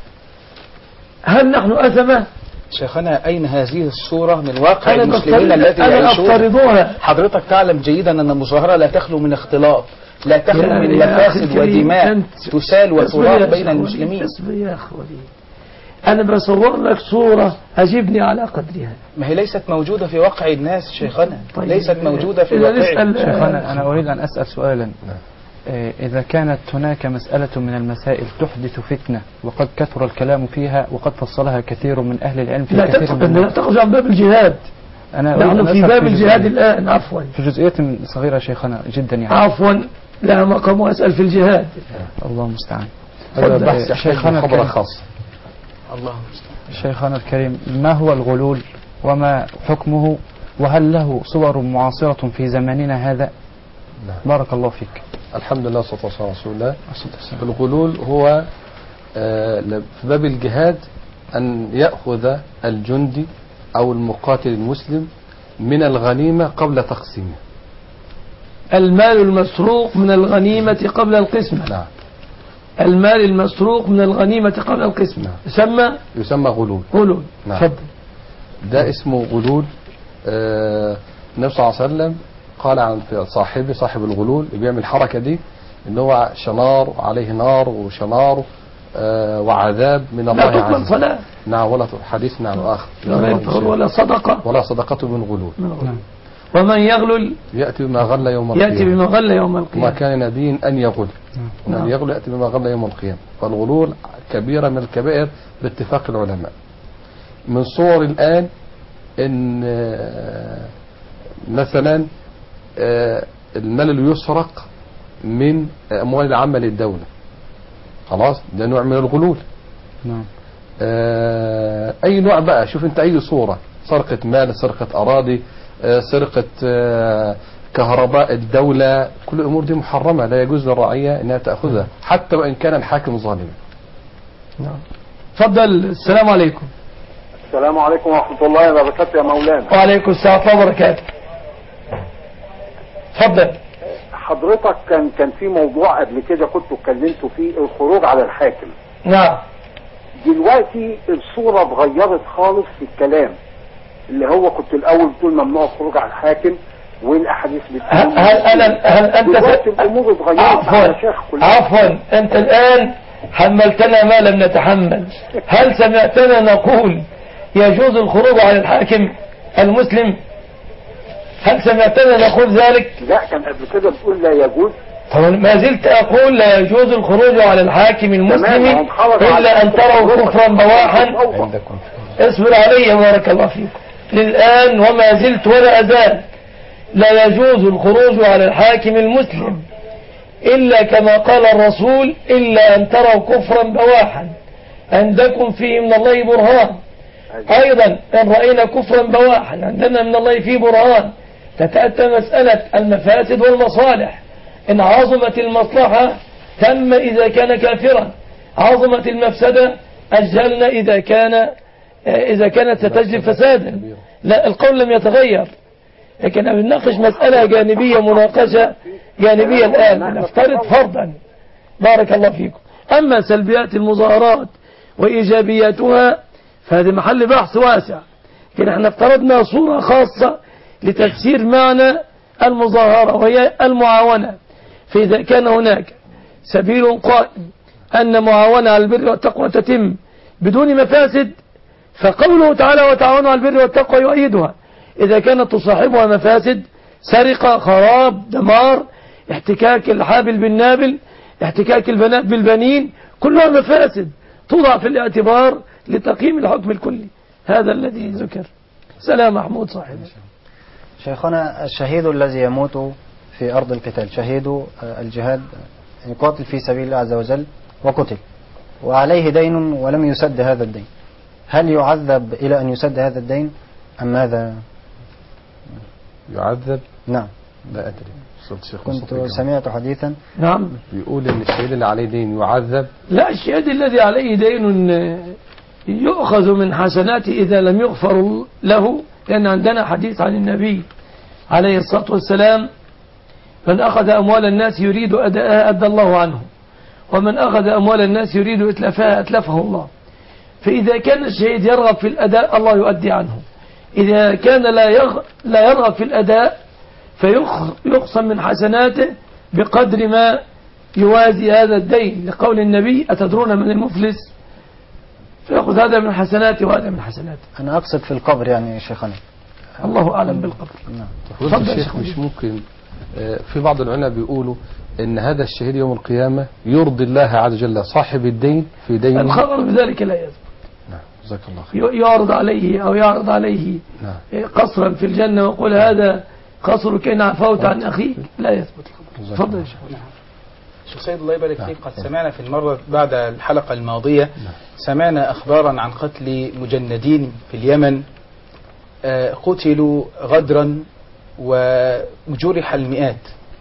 هل نحن أثمة؟ شيخنا أين هذه الصورة من واقع أنا المسلمين الذي أنا يعيشون؟ أفترضها. حضرتك تعلم جيدا أن المظاهرة لا تخلو من اختلاط، لا تخلو يا من أخي مفاسد الكريم، ودماء أنت تسال وتراق بين أخواني، المسلمين. اصبر يا أخواني، أنا بصور لك صورة أجبني على قدرها. ما هي ليست موجودة في واقع الناس شيخنا، طيب. ليست موجودة في إذا واقع. نسأل شيخنا أنا أريد أن أسأل سؤالا. إذا كانت هناك مسألة من المسائل تحدث فتنة وقد كثر الكلام فيها وقد فصلها كثير من أهل العلم في كثير من لا تخرج عن باب الجهاد، نحن في باب الجهاد الآن. عفوا في جزئية صغيرة شيخنا جدا يعني. عفوا لا مقام أسأل في الجهاد. الله المستعان. هذا بحث شيخنا خبر خاص. الله شيخنا الكريم، ما هو الغلول وما حكمه وهل له صور معاصرة في زماننا هذا؟ بارك الله فيك. الحمد لله والصلاة والسلام على رسول الله. الغلول هو في باب الجهاد أن يأخذ الجندي أو المقاتل المسلم من الغنيمة قبل تقسيمه. المال المسروق من الغنيمة قبل القسمة. نعم. المال المسروق من الغنيمة قبل القسمة يسمى غلول. غلول. نعم. فضل. ده اسمه غلول. النبي صلى الله عليه وسلم قال عن صاحب الغلول اللي بيعمل الحركة دي ان هو شنار عليه نار وشنار وعذاب من الله عز وجل. لا تقبل صلاة. نعم ولا حديث نعم آخر. ولا صدقة. ولا صدقة من غلول. ومن يغلل يأتي بما غل يوم القيامة. يأتي بما غل يوم القيامة. وما كان نبي أن يغل. نعم. يغل يأتي بما غل يوم القيامة. فالغلول كبيرة من الكبائر باتفاق العلماء. من صور الآن ان مثلا المال اللي يسرق من اموال العامة للدولة، خلاص ده نوع من الغلول. نعم. اي نوع بقى، شوف انت اي صورة، سرقة مال، سرقة اراضي، سرقة كهرباء الدولة، كل الامور دي محرمة، لا يجوز للرعية انها تأخذها حتى وان كان الحاكم ظالما. نعم. تفضل. السلام عليكم. السلام عليكم ورحمة الله وبركاته يا مولانا. وعليكم السلام ورحمة الله وبركاته. تفضل. حضرتك كان في موضوع قبل كده كنت اتكلمت فيه، الخروج على الحاكم. نعم. دلوقتي الصورة اتغيرت خالص في الكلام، اللي هو كنت الأول بتقول ممنوع الخروج على الحاكم والأحاديث بتقول هل أنت دلوقتي الأمور اتغيرت على شيخ كلها. عفوا أنت الآن حملتنا ما لم نتحمل. هل سمعتنا نقول يجوز الخروج على الحاكم المسلم؟ هل سمعتنا نقول ذلك؟ لا، كان قبل كده بتقول لا يجوز. طبعا ما زلت أقول لا يجوز الخروج على الحاكم المسلم إلا أن تروا كفرا بواحا. اصبر علي بارك الله فيكم. للآن وما زلت ولا أزال لا يجوز الخروج على الحاكم المسلم إلا كما قال الرسول إلا أن تروا كفرا بواحا عندكم فيه من الله برهان. أيضا إن رأينا كفرا بواحا عندنا من الله فيه برهان، تتأتى مسألة المفاسد والمصالح. إن عظمت المصلحة تم إذا كان كافرا، عظمت المفسدة أجلنا إذا كانت ستجلب فسادا. لا، القول لم يتغير، لكن بنناقش مسألة جانبية، مناقشة جانبية الآن، نفترض فرضا. بارك الله فيكم. أما سلبيات المظاهرات وإيجابياتها فهذا محل بحث واسع، لكن احنا افترضنا صورة خاصة لتفسير معنى المظاهرة وهي المعاونة. فإذا كان هناك سبيل قائم أن معاونة على البر والتقوى تتم بدون مفاسد، فقوله تعالى وتعاونوا على البر والتقوى يؤيدها. إذا كانت تصاحبها مفاسد، سرقة، خراب، دمار، احتكاك الحابل بالنابل، احتكاك البنات بالبنين، كلها مفاسد توضع في الاعتبار لتقييم الحكم الكلي. هذا الذي ذكر. سلام محمود صاحبي. شيخنا، الشهيد الذي يموت في أرض القتال، شهيد الجهاد، يقاتل في سبيل الله عز وجل وقتل وعليه دين ولم يسد هذا الدين، هل يعذب إلى أن يسد هذا الدين أم ماذا؟ يعذب؟ نعم. لا أدري. كنت سمعت حديثا. نعم. بيقول إن الشهيد اللي عليه دين يعذب. لا، الشهيد الذي عليه دين يؤخذ من حسناته إذا لم يغفر له، لأن عندنا حديث عن النبي عليه الصلاة والسلام: من أخذ أموال الناس يريد أداءها أدى الله عنه، ومن أخذ أموال الناس يريد إتلافها أتلفه الله. فإذا كان الشهيد يرغب في الأداء الله يؤدي عنه، إذا كان لا يرغب في الأداء فيقسم من حسناته بقدر ما يوازي هذا الدين، لقول النبي: أتدرون من المفلس؟ فيأخذ هذا من حسناته وهذا من حسناته. أنا أقصد في القبر يعني شيخنا. الله أعلم بالقبر. نعم. الشيخ مش ممكن في بعض العلماء بيقولوا ان هذا الشهيد يوم القيامة يرضي الله عز وجل صاحب الدين في دينه؟ الخبر بذلك لا يثبت. نعم. جزاك الله خير. يعرض عليه أو يعرض عليه قصرا في الجنة ويقول هذا قصرك إن عفوت عن أخيك، لا يثبت الخبر. تفضل يا شيخ. شيخ سيد الله يبارك فيك، قد سمعنا في المرة بعد الحلقة الماضية سمعنا أخبارا عن قتل مجندين في اليمن قتلوا غدرا وجرح المئات،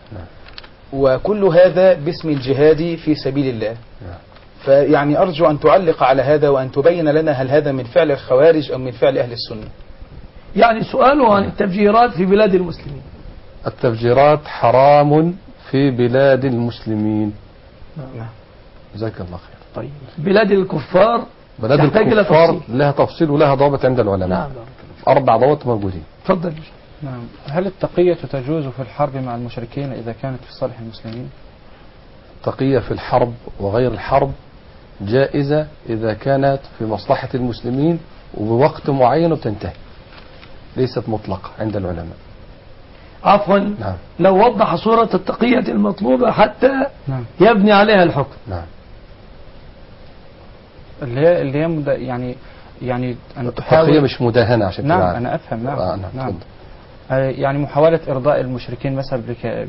وكل هذا باسم الجهاد في سبيل الله. فيعني أرجو أن تعلق على هذا وأن تبين لنا هل هذا من فعل الخوارج أو من فعل أهل السنة. يعني سؤاله عن التفجيرات في بلاد المسلمين. التفجيرات حرام في بلاد المسلمين. نعم. جزاك الله خير. طيب بلاد الكفار، بلاد الكفار لها تفصيل ولها ضابط عند العلماء. نعم. 4 ضوابط موجودين. تفضل. نعم. هل التقية تجوز في الحرب مع المشركين إذا كانت في صالح المسلمين؟ التقية في الحرب وغير الحرب جائزة إذا كانت في مصلحة المسلمين وبوقت معين وتنتهي، ليست مطلقة عند العلماء. عفوا. نعم. لو وضح صورة التقية المطلوبة حتى نعم. يبني عليها الحكم. نعم. اللي هي يعني أن تحاول. التقية مش مداهنة عشان نعم أنا أفهم. نعم. نعم. يعني محاولة إرضاء المشركين مثلا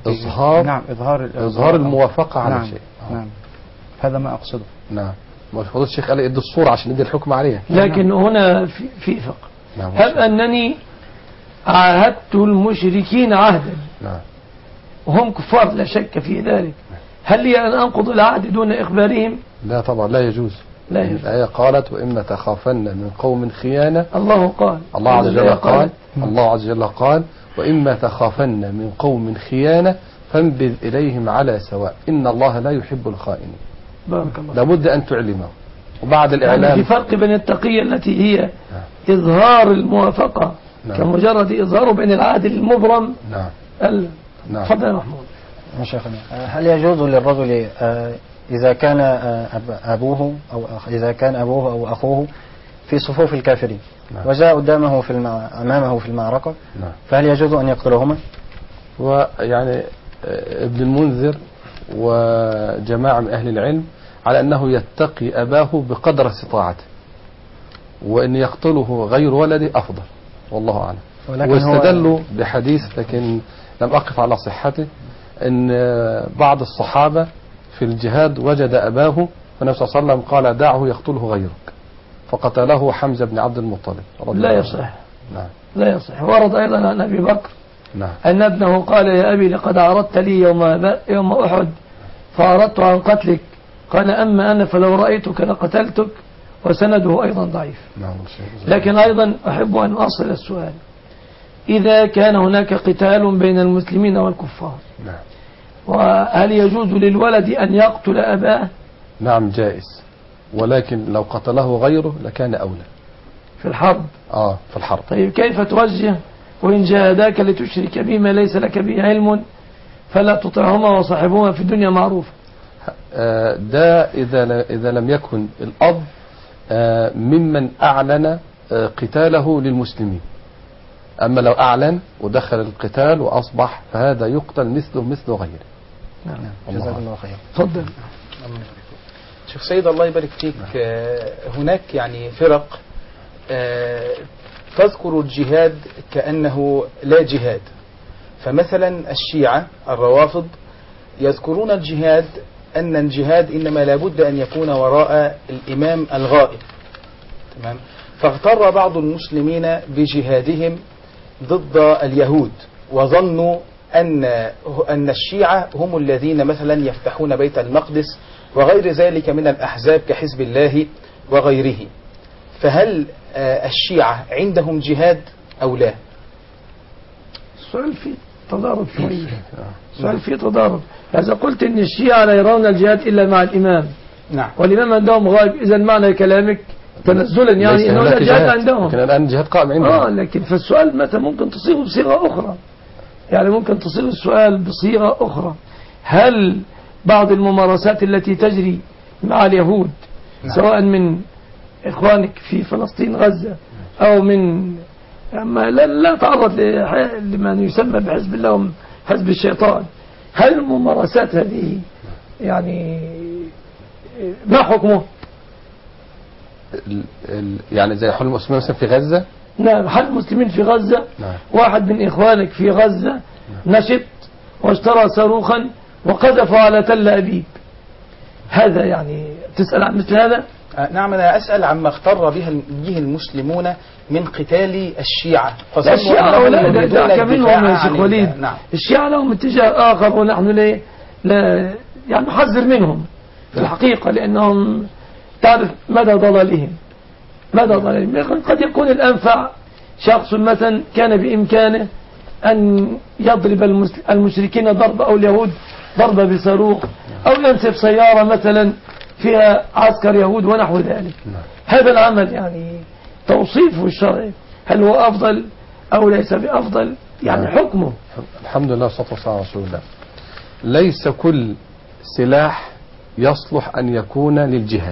إظهار الموافقة على نعم. شيء. نعم. هذا ما أقصده. نعم. ما فضل الشيخ قال ادي الصورة عشان ندي الحكم عليها. لكن هنا في فقه. نعم. هل أنني عاهدت المشركين عهدا، نعم، وهم كفار لا شك في ذلك، هل لي أن أنقض العهد دون إخبارهم؟ لا طبعا، لا يجوز. لا يجوز. الآية قالت: وإما تخافن من قوم خيانة. الله قال. الله عز وجل قال. الله عز وجل قال: وإما تخافن من قوم خيانة فانبذ إليهم على سواء إن الله لا يحب الخائنين. بارك الله. لابد أن تعلمه. وبعد الإعلام يعني في فرق بين التقية التي هي إظهار الموافقة، نعم، كمجرد إظهاره، بين العهد المبرم. نعم. نعم. تفضل يا محمود. شيخنا، هل يجوز للرجل إذا كان أبوه أو أخوه في صفوف الكافرين، نعم، وجاء قدامه أمامه في المعركة، نعم، فهل يجوز أن يقتلهما؟ ويعني ابن المنذر وجماعة من أهل العلم على أنه يتقي أباه بقدر استطاعته، وأن يقتله غير ولده أفضل، والله أعلم. واستدلوا بحديث لكن لم أقف على صحته، أن بعض الصحابة في الجهاد وجد أباه والنبي صلى الله عليه وسلم قال: دعه يقتله غيرك، فقتله حمزة بن عبد المطلب. لا يصح. نعم. لا يصح. ورد أيضا عن أبي بكر، نعم، أن ابنه قال: يا أبي لقد عرضت لي يوم أحد فأردت عن قتلك، قال: أما أنا فلو رأيتك لقتلتك. وسنده أيضا ضعيف. نعم. لكن أيضا أحب أن أصل السؤال: إذا كان هناك قتال بين المسلمين والكفار، نعم، وهل يجوز للولد أن يقتل أباه؟ نعم جائز، ولكن لو قتله غيره لكان أولى في الحرب. في الحرب. طيب كيف توجه: وإن جاهداك لتشرك بما ليس لك به علم فلا تطعهما وصاحبهما في الدنيا معروفا؟ ده إذا لم يكن الأب ممن أعلن قتاله للمسلمين. أما لو أعلن ودخل القتال وأصبح فهذا يقتل مثله مثل غيره. نعم. جزاك الله خير. تفضل. شيخ سيد الله يبارك فيك، هناك يعني فرق تذكر الجهاد كأنه لا جهاد. فمثلا الشيعة الروافض يذكرون الجهاد أن الجهاد إنما لابد أن يكون وراء الإمام الغائب. تمام. فاغتر بعض المسلمين بجهادهم ضد اليهود، وظنوا أن الشيعة هم الذين مثلا يفتحون بيت المقدس وغير ذلك من الأحزاب كحزب الله وغيره. فهل الشيعة عندهم جهاد أو لا؟ السؤال فيه تضارب شوية. السؤال فيه تضارب. إذا قلت إن الشيعة لا يرون الجهاد إلا مع الإمام، نعم، والإمام عندهم غائب، إذا معنى كلامك تنزلا يعني إنه لا جهاد عندهم. لكن الآن الجهاد قائم عندهم. لكن في السؤال متى ممكن تصيغه بصيغة أخرى؟ يعني ممكن تصيغ السؤال بصيغة أخرى. هل بعض الممارسات التي تجري مع اليهود، نعم، سواء من إخوانك في فلسطين غزة أو من لا تعرض لمن يسمى بحزب الله حزب الشيطان، هل الممارسات هذه يعني ما حكمه؟ يعني زي حل المسلمين مثلا في غزة. نعم، حل المسلمين في غزة. نعم. واحد من إخوانك في غزة نشط واشترى صاروخا وقذفه على تل أبيب، هذا يعني تسأل عن مثل هذا؟ نعم، أنا أسأل عما اغتر به المسلمون من قتال الشيعة. الشيعة لا منهم يا شيخ وليد. نعم. الشيعة لهم اتجاه آخر، ونحن لا يعني نحذر منهم في الحقيقة، لأنهم تعرف مدى ضلالهم. قد يكون الأنفع شخص مثلا كان بإمكانه أن يضرب المشركين ضرب، أو اليهود ضرب بصاروخ، أو ينسف سيارة مثلا فيها عسكر يهود ونحو ذلك. هذا العمل يعني توصيفه الشرعي هل هو أفضل أو ليس بأفضل؟ يعني حكمه. الحمد لله والصلاة والسلام على رسول الله. ليس كل سلاح يصلح أن يكون للجهاد.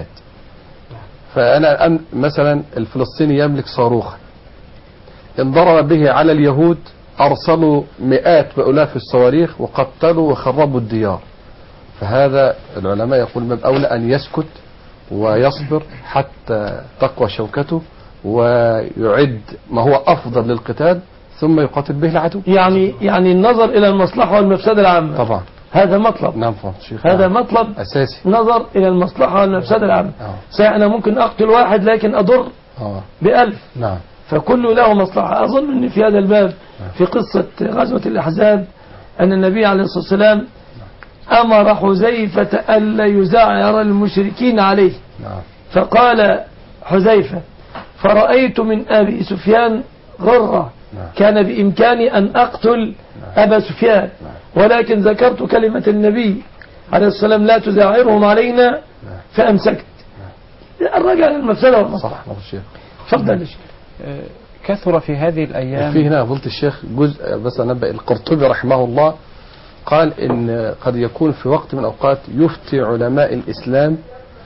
فأنا الآن مثلا الفلسطيني يملك صاروخا، إن ضرب به على اليهود أرسلوا مئات وألاف الصواريخ وقتلوا وخربوا الديار. فهذا العلماء يقول من أولى أن يسكت ويصبر حتى تقوى شوكته ويعد ما هو أفضل للقتال ثم يقاتل به العدو. يعني النظر إلى المصلحة والمفسدة العامة. طبعا هذا مطلب. نعم شيخ. هذا مطلب أساسي. نظر إلى المصلحة والمفسدة العامة. صحيح أنا ممكن أقتل واحد لكن أضر ب1000. نعم. فكل له مصلحة. أظن أن في هذا الباب في قصة غزوة الأحزاب أن النبي عليه الصلاة والسلام أمر حذيفة ألا يزعر المشركين عليه. فقال حذيفة: فرأيت من أبي سفيان غرة، كان بإمكاني أن أقتل أبا سفيان، ولكن ذكرت كلمة النبي عليه الصلاة والسلام لا تزعرهم علينا فأمسكت. الرجع للمفسدة والمصلحة. تفضل. كثر في هذه الأيام في هنا قلت الشيخ جزء بس أنبأ. القرطبي رحمه الله قال إن قد يكون في وقت من الأوقات يفتي علماء الإسلام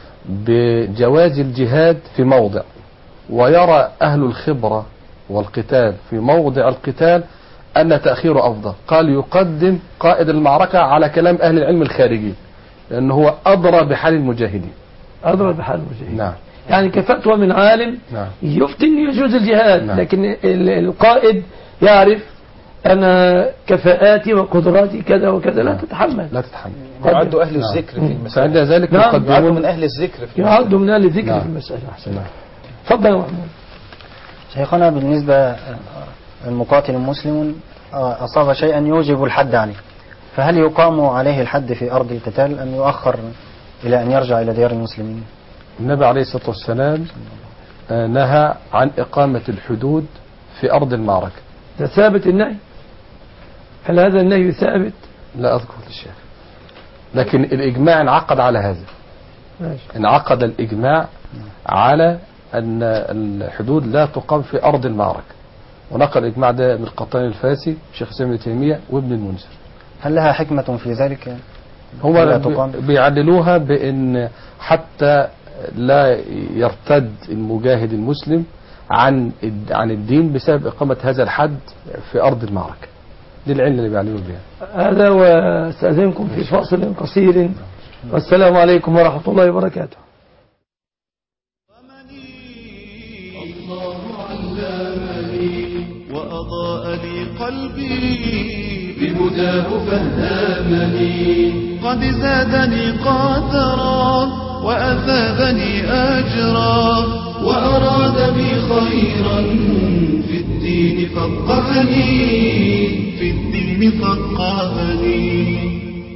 بجواز الجهاد في موضع، ويرى أهل الخبرة والقتال في موضع القتال أن تأخيره أفضل. قال يقدم قائد المعركة على كلام أهل العلم الخارجي، لأنه هو أدرى بحال المجاهدين. أدرى بحال المجاهدين. نعم. يعني كفتوى من عالم يفتي أن يجوز الجهاد. لكن القائد يعرف أنا كفاءاتي وقدراتي كذا وكذا. لا تتحمل. يعد أهل الذكر في المسألة. فعند ذلك يعد من أهل الذكر في المسألة. يعد من أهل الذكر في المسألة. تفضل يا محمود. شيخنا، بالنسبة المقاتل المسلم أصاب شيئا يوجب الحد عليه، فهل يقام عليه الحد في أرض القتال أم يؤخر إلى أن يرجع إلى ديار المسلمين؟ النبي عليه الصلاة والسلام نهى عن إقامة الحدود في أرض المعركة. ده ثابت النهي؟ هل هذا النهي ثابت؟ لا أذكر الشيخ، لكن الإجماع انعقد على هذا. انعقد الإجماع على أن الحدود لا تقام في أرض المعركة، ونقل الإجماع ده من القطان الفاسي شيخ ابن تيمية وابن المنذر. هل لها حكمة في ذلك؟ هم بيعللوها بأن حتى لا يرتد المجاهد المسلم عن الدين بسبب إقامة هذا الحد في أرض المعركة. دي العلة اللي بيعللوا بها. هذا، واستأذنكم في فاصل قصير، والسلام عليكم ورحمة الله وبركاته. الله علمني وأضاء لي قلبي بهداه فهمني قد زادني قدرا وأثابني أجرا وأراد بي خيرا في الدين فقهني في الدين فقهني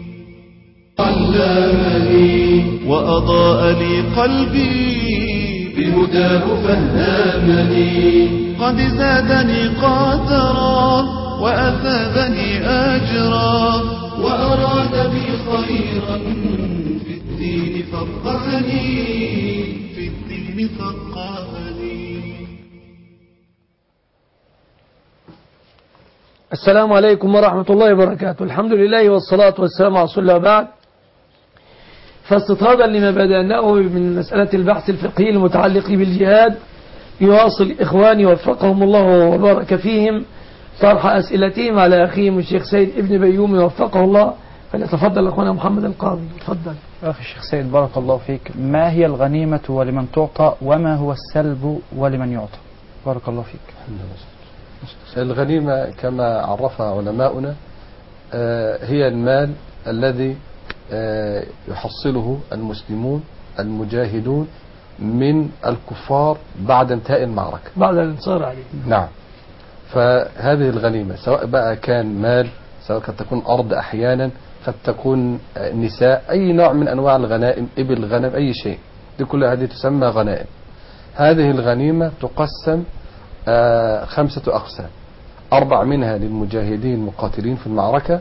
علمني وأضاء لي قلبي بهداه فهمني قد زادني قدرا وأثابني أجرا وأراد بي خيرا في الدين فقهني في الدين فقهني. السلام عليكم ورحمة الله وبركاته. الحمد لله والصلاة والسلام على رسول الله بعد. فاستطرادا لما بدأناه من مسألة البحث الفقهي المتعلق بالجهاد يواصل إخواني وفقهم الله وبارك فيهم طرح أسئلتهم على أخيهم الشيخ سيد ابن بيومي وفقه الله. فليتفضل أخونا محمد القاضي. تفضل أخي الشيخ سيد بارك الله فيك. ما هي الغنيمة ولمن تعطى وما هو السلب ولمن يعطى؟ بارك الله فيك. الغنيمة كما عرفها علماؤنا هي المال الذي يحصله المسلمون المجاهدون من الكفار بعد انتهاء المعركة بعد الانتصار عليه. نعم. فهذه الغنيمة سواء بقى كان مال، سواء قد تكون أرض أحيانا، قد تكون نساء، أي نوع من أنواع الغنائم، إبل، غنم، أي شيء، دي كل هذه تسمى غنائم. هذه الغنيمة تقسم 5 أقسام، 4 منها للمجاهدين المقاتلين في المعركة،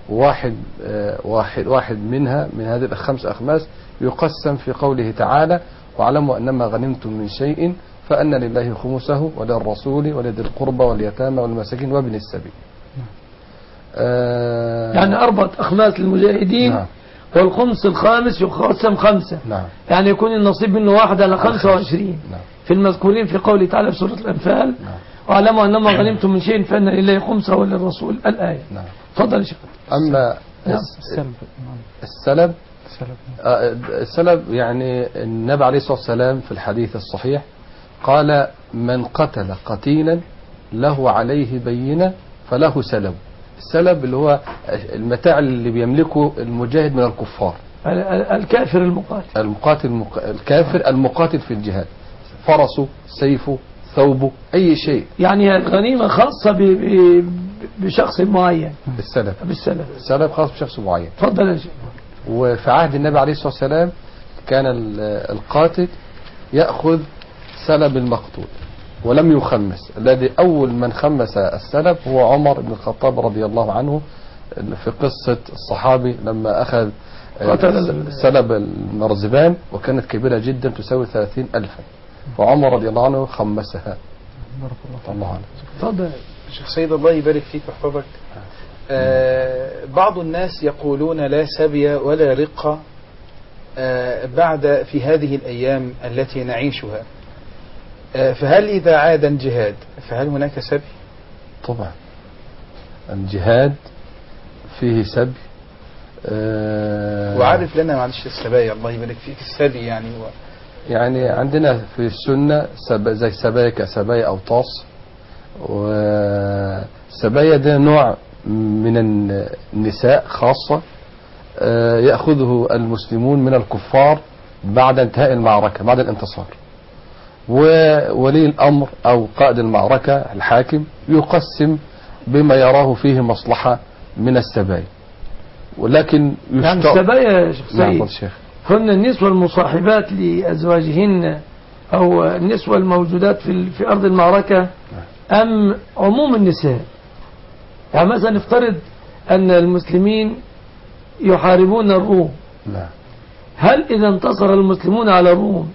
واحد منها من هذه ال5 أخماس يقسم في قوله تعالى: واعلموا أنما غنمتم من شيء فأن لله خمسه وللرسول ولذي القربى واليتامى والمساكين وابن السبيل. يعني 4 أخماس للمجاهدين. نعم. والخمس الخامس يقسم 5. نعم. يعني يكون النصيب منه 1 على 25. نعم. في المذكورين في قوله تعالى في سورة الأنفال. نعم. واعلموا أنما غنمتم من شيء فأن لله خمسه وللرسول الآية. نعم. تفضل يا شيخ. أما السلب يعني النبي عليه الصلاة والسلام في الحديث الصحيح قال: من قتل قتيلا له عليه بينة فله سلب. السلب اللي هو المتاع اللي بيملكه المجاهد من الكفار، الكافر الكافر المقاتل في الجهاد، فرسه، سيفه، ثوبه، أي شيء. يعني الغنيمة خاصة بشخص معين. السلب خاص بشخص معين. تفضل يا شيخ. وفي عهد النبي عليه الصلاة والسلام كان القاتل يأخذ سلب المقتول ولم يخمس. الذي أول من خمس السلب هو عمر بن الخطاب رضي الله عنه، في قصة الصحابي لما أخذ سلب المرزبان، وكانت كبيرة جدا تساوي 30,000، فعمر رضي الله عنه خمسها. الله عنه. تفضل شيخ سيد، الله يبارك فيك ويحفظك. بعض الناس يقولون لا سبي ولا رقة بعد في هذه الأيام التي نعيشها، فهل إذا عاد الجهاد فهل هناك سبي؟ طبعا الجهاد فيه سبي. وعارف لنا معلش السبايا، الله يبارك فيك، السبي يعني عندنا في السنة زي سبايا كسبايا أو طاس. والسبايا ده نوع من النساء خاصة يأخذه المسلمون من الكفار بعد انتهاء المعركة، بعد الانتصار. وولي الأمر أو قائد المعركة الحاكم يقسم بما يراه فيه مصلحة من السبايا. ولكن يعني السبايا يا شيخ نعم سيد هن النسوة المصاحبات لأزواجهن أو النسوة الموجودات في أرض المعركة أم عموم النساء؟ يعني مثلا نفترض أن المسلمين يحاربون الروم. نعم. هل إذا انتصر المسلمون على الروم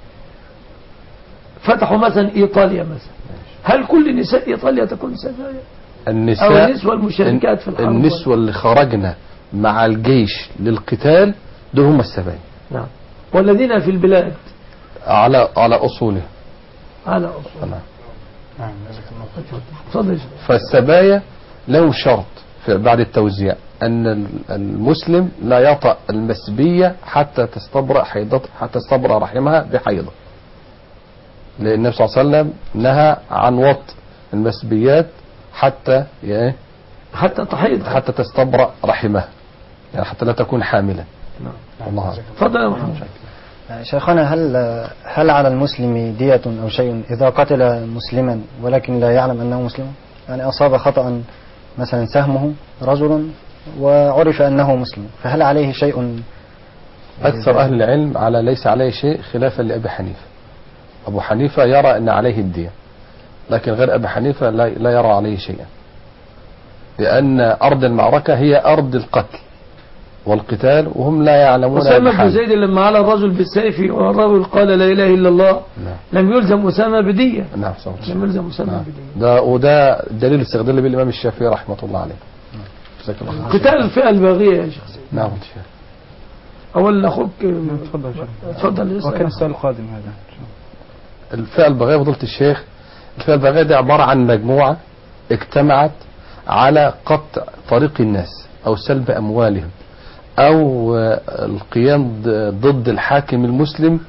فتحوا مثلا إيطاليا مثلا، هل كل نساء إيطاليا تكون سبايا؟ النساء أو النسوة المشاركات في الحرب؟ النسوة اللي خرجنا مع الجيش للقتال دول هم السبايا. نعم. والذين في البلاد على أصوله. على أصوله. نعم. تفضل. فالسبايا له شرط بعد التوزيع أن المسلم لا يطأ المسبية حتى تستبرأ حيضتها، حتى تستبرأ رحمها بحيضة. لأن النبي صلى الله عليه وسلم نهى عن وط المسبيات حتى حتى تحيض. حتى تستبرأ رحمها، يعني حتى لا تكون حاملا. الله أعلم. تفضل يا محمد. شيخنا، هل على المسلم دية أو شيء إذا قتل مسلما ولكن لا يعلم أنه مسلم؟ يعني أصاب خطأ مثلا سهمه رجل وعرف أنه مسلم، فهل عليه شيء؟ أكثر أهل العلم على ليس عليه شيء، خلافا لأبي حنيفة. أبو حنيفة يرى أن عليه الدية، لكن غير أبي حنيفة لا يرى عليه شيئا، لأن أرض المعركة هي أرض القتل والقتال، وهم لا يعلمون. أسامة بن زيد لما على الرجل بالسيف والرجل قال لا إله إلا الله، لم يلزم أسامة بدية. نعم، لم يلزم أسامة بدية. وده دليل استخدام به الإمام الشافعي رحمة الله عليه. قتال الفئة الباغية يا شيخ. نعم. أولا أخوك تفضل. وكان السؤال القادم هذا. الفئة الباغية فضيلة الشيخ، الفئة الباغية دي عبارة عن مجموعة اجتمعت على قطع طريق الناس أو سلب أموالهم أو القيام ضد الحاكم المسلم،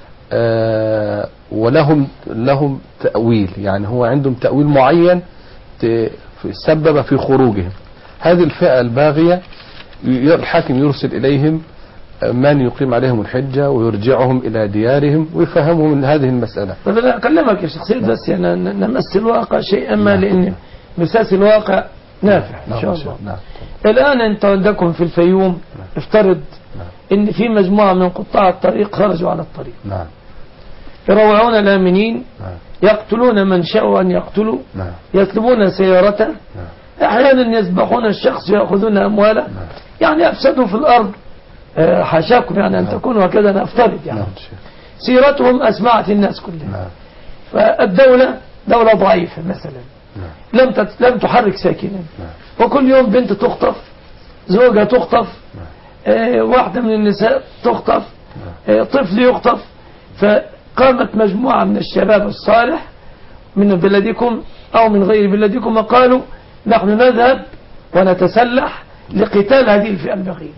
ولهم تأويل، يعني هو عندهم تأويل معين سبب في خروجهم. هذه الفئة الباغية الحاكم يرسل إليهم من يقيم عليهم الحجة ويرجعهم إلى ديارهم ويفهمهم من هذه المسألة. طيب أنا أكلمك يا شيخ سيد، بس يعني نمس الواقع شيئا ما، لأن مساس الواقع نافع إن شاء الله. الآن أنت عندكم في الفيوم افترض إن في مجموعة من قطاع الطريق خرجوا على الطريق، يروعون الآمنين، يقتلون من شاءوا أن يقتلوا، يسلبون سيارته، أحيانا يذبحون الشخص ويأخذون أمواله، يعني أفسدوا في الأرض. حاشاكم يعني أن تكونوا هكذا، نفترض يعني سيرتهم أسمعت الناس كلها. فالدولة دولة ضعيفة مثلا، لم تحرك ساكنا، وكل يوم بنت تخطف، زوجها تخطف، واحدة من النساء تخطف، طفل يخطف. فقامت مجموعة من الشباب الصالح من بلدكم أو من غير بلدكم وقالوا نحن نذهب ونتسلح لقتال هذه الفئة البغية.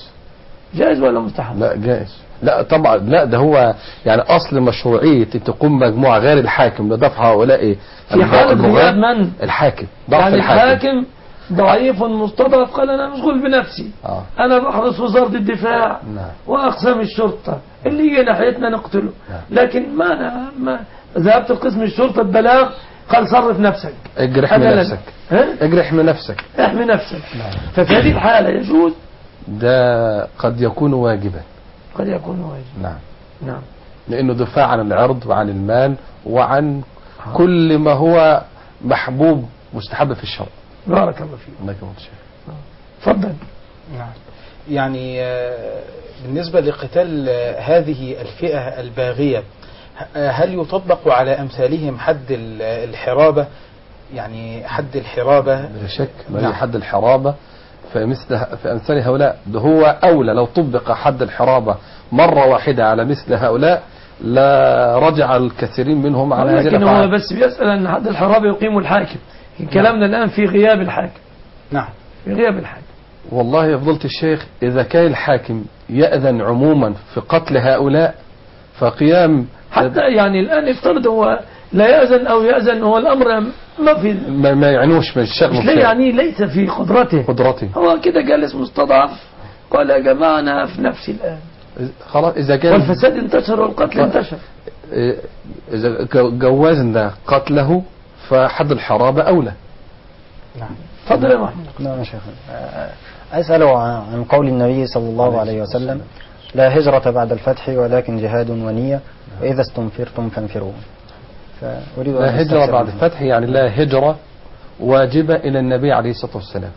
جائز ولا مستحب؟ لا جائز. لا طبعا، لا ده هو يعني أصل مشروعية تقوم مجموعة غير الحاكم لدفع هؤلاء في حالة غياب من؟ الحاكم. يعني الحاكم ضعيف مستضعف، قال أنا مشغول بنفسي، أنا بحرس وزارة الدفاع وأقسام الشرطة اللي هي ناحيتنا نقتله، لكن ما ذهبت لقسم الشرطة البلاغ قال صرف نفسك، اجرح من نفسك، اجرح من نفسك، احمي نفسك. ففي هذه الحالة يجوز؟ ده قد يكون واجبا. قد يكون واجبا. نعم. لأنه دفاع عن العرض وعن المال وعن كل ما هو محبوب مستحب في الشرع. بارك الله فيك. الله يكرمك شيخ. تفضل. نعم. يعني بالنسبة لقتال هذه الفئة الباغية، هل يطبق على أمثالهم حد الحرابة؟ يعني حد الحرابة بلا شك ما حد الحرابة في أمثال هؤلاء، ده هو أولى. لو طبق حد الحرابة مرة واحدة على مثل هؤلاء لا رجع الكثيرين منهم على هذه الأفعال. لكن هو بس بيسأل أن حد الحرابة يقيم الحاكم. كلامنا الآن في غياب الحاكم. نعم، في غياب الحاكم. والله يا فضيلة الشيخ، إذا كان الحاكم يأذن عموما في قتل هؤلاء فقيام حتى يعني الآن يفترض هو لا يأذن أو يأذن، هو الأمر ما يعنوش من الشغل، لا يعني ليس في قدرته. هو كده جالس مستضعف، قال يا جماعة أنا في نفسي الآن خلاص. إذا كان والفساد انتشر والقتل انتشر، إذا جوازنا قتله فحد الحرابة أولى. نعم. تفضل يا محمود. نعم يا شيخ، أسأل عن قول النبي صلى الله عليه وسلم لا هجرة بعد الفتح ولكن جهاد ونية، وإذا استنفرتم فانفروا. لا هجرة بعد الفتح يعني لا هجرة واجبة إلى النبي عليه الصلاة والسلام،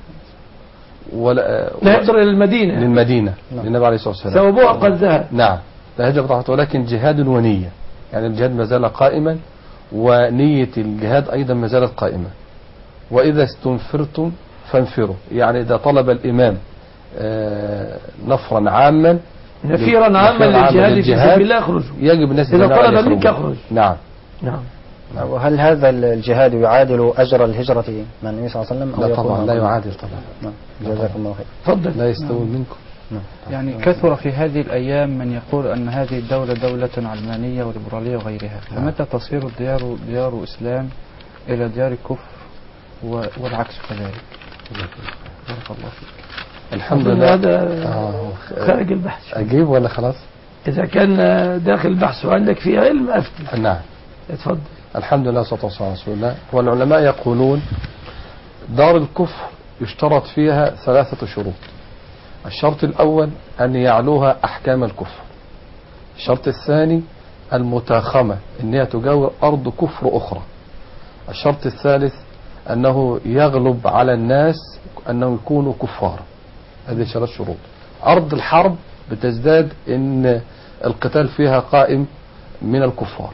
لا هجرة إلى المدينة، للمدينة للنبي عليه الصلاة والسلام، ثوبها قد ذهب. نعم، لا هجرة بعد، ولكن جهاد ونية، يعني الجهاد ما زال قائما ونية الجهاد أيضا ما زالت قائمة. وإذا استنفرتم فانفروا، يعني إذا طلب الإمام نفرا عاما، نفيرا عاما للجهاد في سبيل الله يخرج، يجب الناس إذا طلب منك يخرج. نعم. وهل هذا الجهاد يعادل أجر الهجرة مع النبي صلى الله عليه وسلم؟ لا طبعا لا يعادل طبعا. جزاكم الله خير. تفضل. لا يستوي منكم. يعني كثر في هذه الأيام من يقول أن هذه الدولة دولة علمانية وليبرالية وغيرها، فمتى تصير الديار ديار إسلام إلى ديار كفر والعكس كذلك؟ بارك الله فيك. الحمد لله. هذا خارج البحث. أجيب ولا خلاص؟ إذا كان داخل البحث وعندك في علم أفتي. نعم. اتفضل. الحمد لله والصلاة والسلام على رسول الله. والعلماء يقولون دار الكفر يشترط فيها 3 شروط. الشرط الأول أن يعلوها أحكام الكفر. الشرط الثاني المتاخمة أن هي تجاور أرض كفر أخرى. الشرط الثالث أنه يغلب على الناس أنه يكونوا كفار. هذه 3 شروط. أرض الحرب بتزداد أن القتال فيها قائم من الكفار.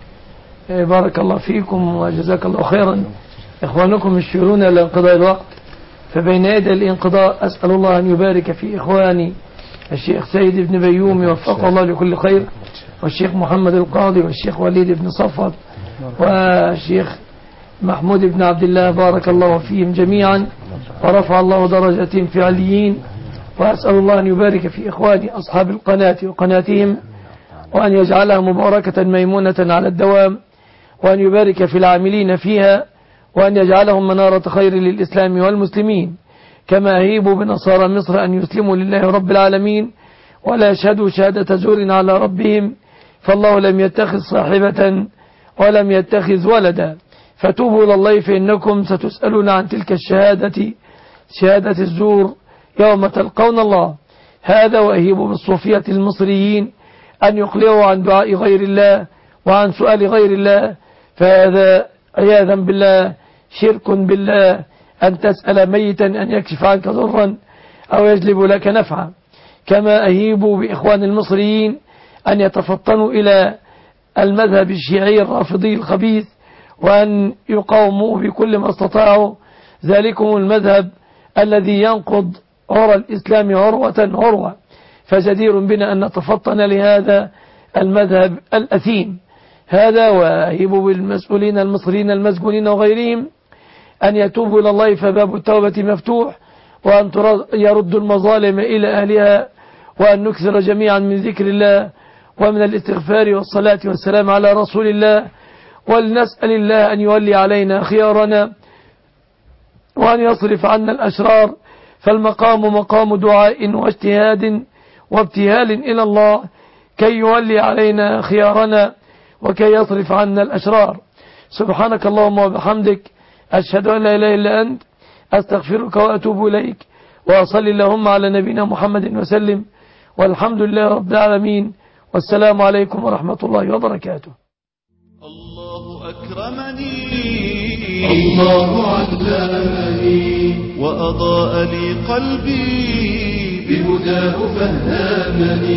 بارك الله فيكم وجزاك الله خيرا. إخوانكم يشيرون إلى انقضاء الوقت، فبين يدي الانقضاء أسأل الله أن يبارك في إخواني الشيخ سيد بن بيومي وفقه الله لكل خير، والشيخ محمد القاضي، والشيخ وليد بن صفوت، والشيخ محمود بن عبد الله، بارك الله فيهم جميعا ورفع الله درجتهم في عليين. وأسأل الله أن يبارك في إخواني أصحاب القناة وقناتهم، وأن يجعلها مباركة ميمونة على الدوام، وأن يبارك في العاملين فيها، وأن يجعلهم منارة خير للإسلام والمسلمين، كما أهيبوا بنصارى مصر أن يسلموا لله رب العالمين ولا يشهدوا شهادة زور على ربهم، فالله لم يتخذ صاحبة ولم يتخذ ولدا، فتوبوا إلى الله فإنكم ستسألون عن تلك الشهادة، شهادة الزور، يوم تلقون الله. هذا وأهيبوا بالصوفية المصريين أن يقلعوا عن دعاء غير الله وعن سؤال غير الله، فهذا عياذا بالله شرك بالله، أن تسأل ميتا أن يكشف عنك ضرا أو يجلب لك نفعا. كما أهيبوا بإخوان المصريين أن يتفطنوا إلى المذهب الشيعي الرافضي الخبيث، وأن يقاوموا بكل ما استطاعوا ذلكم المذهب الذي ينقض عرى الإسلام عروة عروة، فجدير بنا أن نتفطن لهذا المذهب الأثيم. هذا وأهيبوا بالمسؤولين المصريين المسجونين وغيرهم أن يتوبوا إلى الله فباب التوبة مفتوح، وأن يردوا المظالم إلى أهلها، وأن نكثر جميعا من ذكر الله ومن الاستغفار والصلاة والسلام على رسول الله، ولنسأل الله أن يولي علينا خيارنا وأن يصرف عنا الأشرار، فالمقام مقام دعاء واجتهاد وابتهال إلى الله كي يولي علينا خيارنا وكي يصرف عنا الأشرار. سبحانك اللهم وبحمدك، أشهد أن لا إله إلا أنت، أستغفرك وأتوب إليك، وأصلي اللهم على نبينا محمد وسلم، والحمد لله رب العالمين، والسلام عليكم ورحمة الله وبركاته. الله أكرمني، الله علمني، وأضاء لي قلبي بهداه فهمني.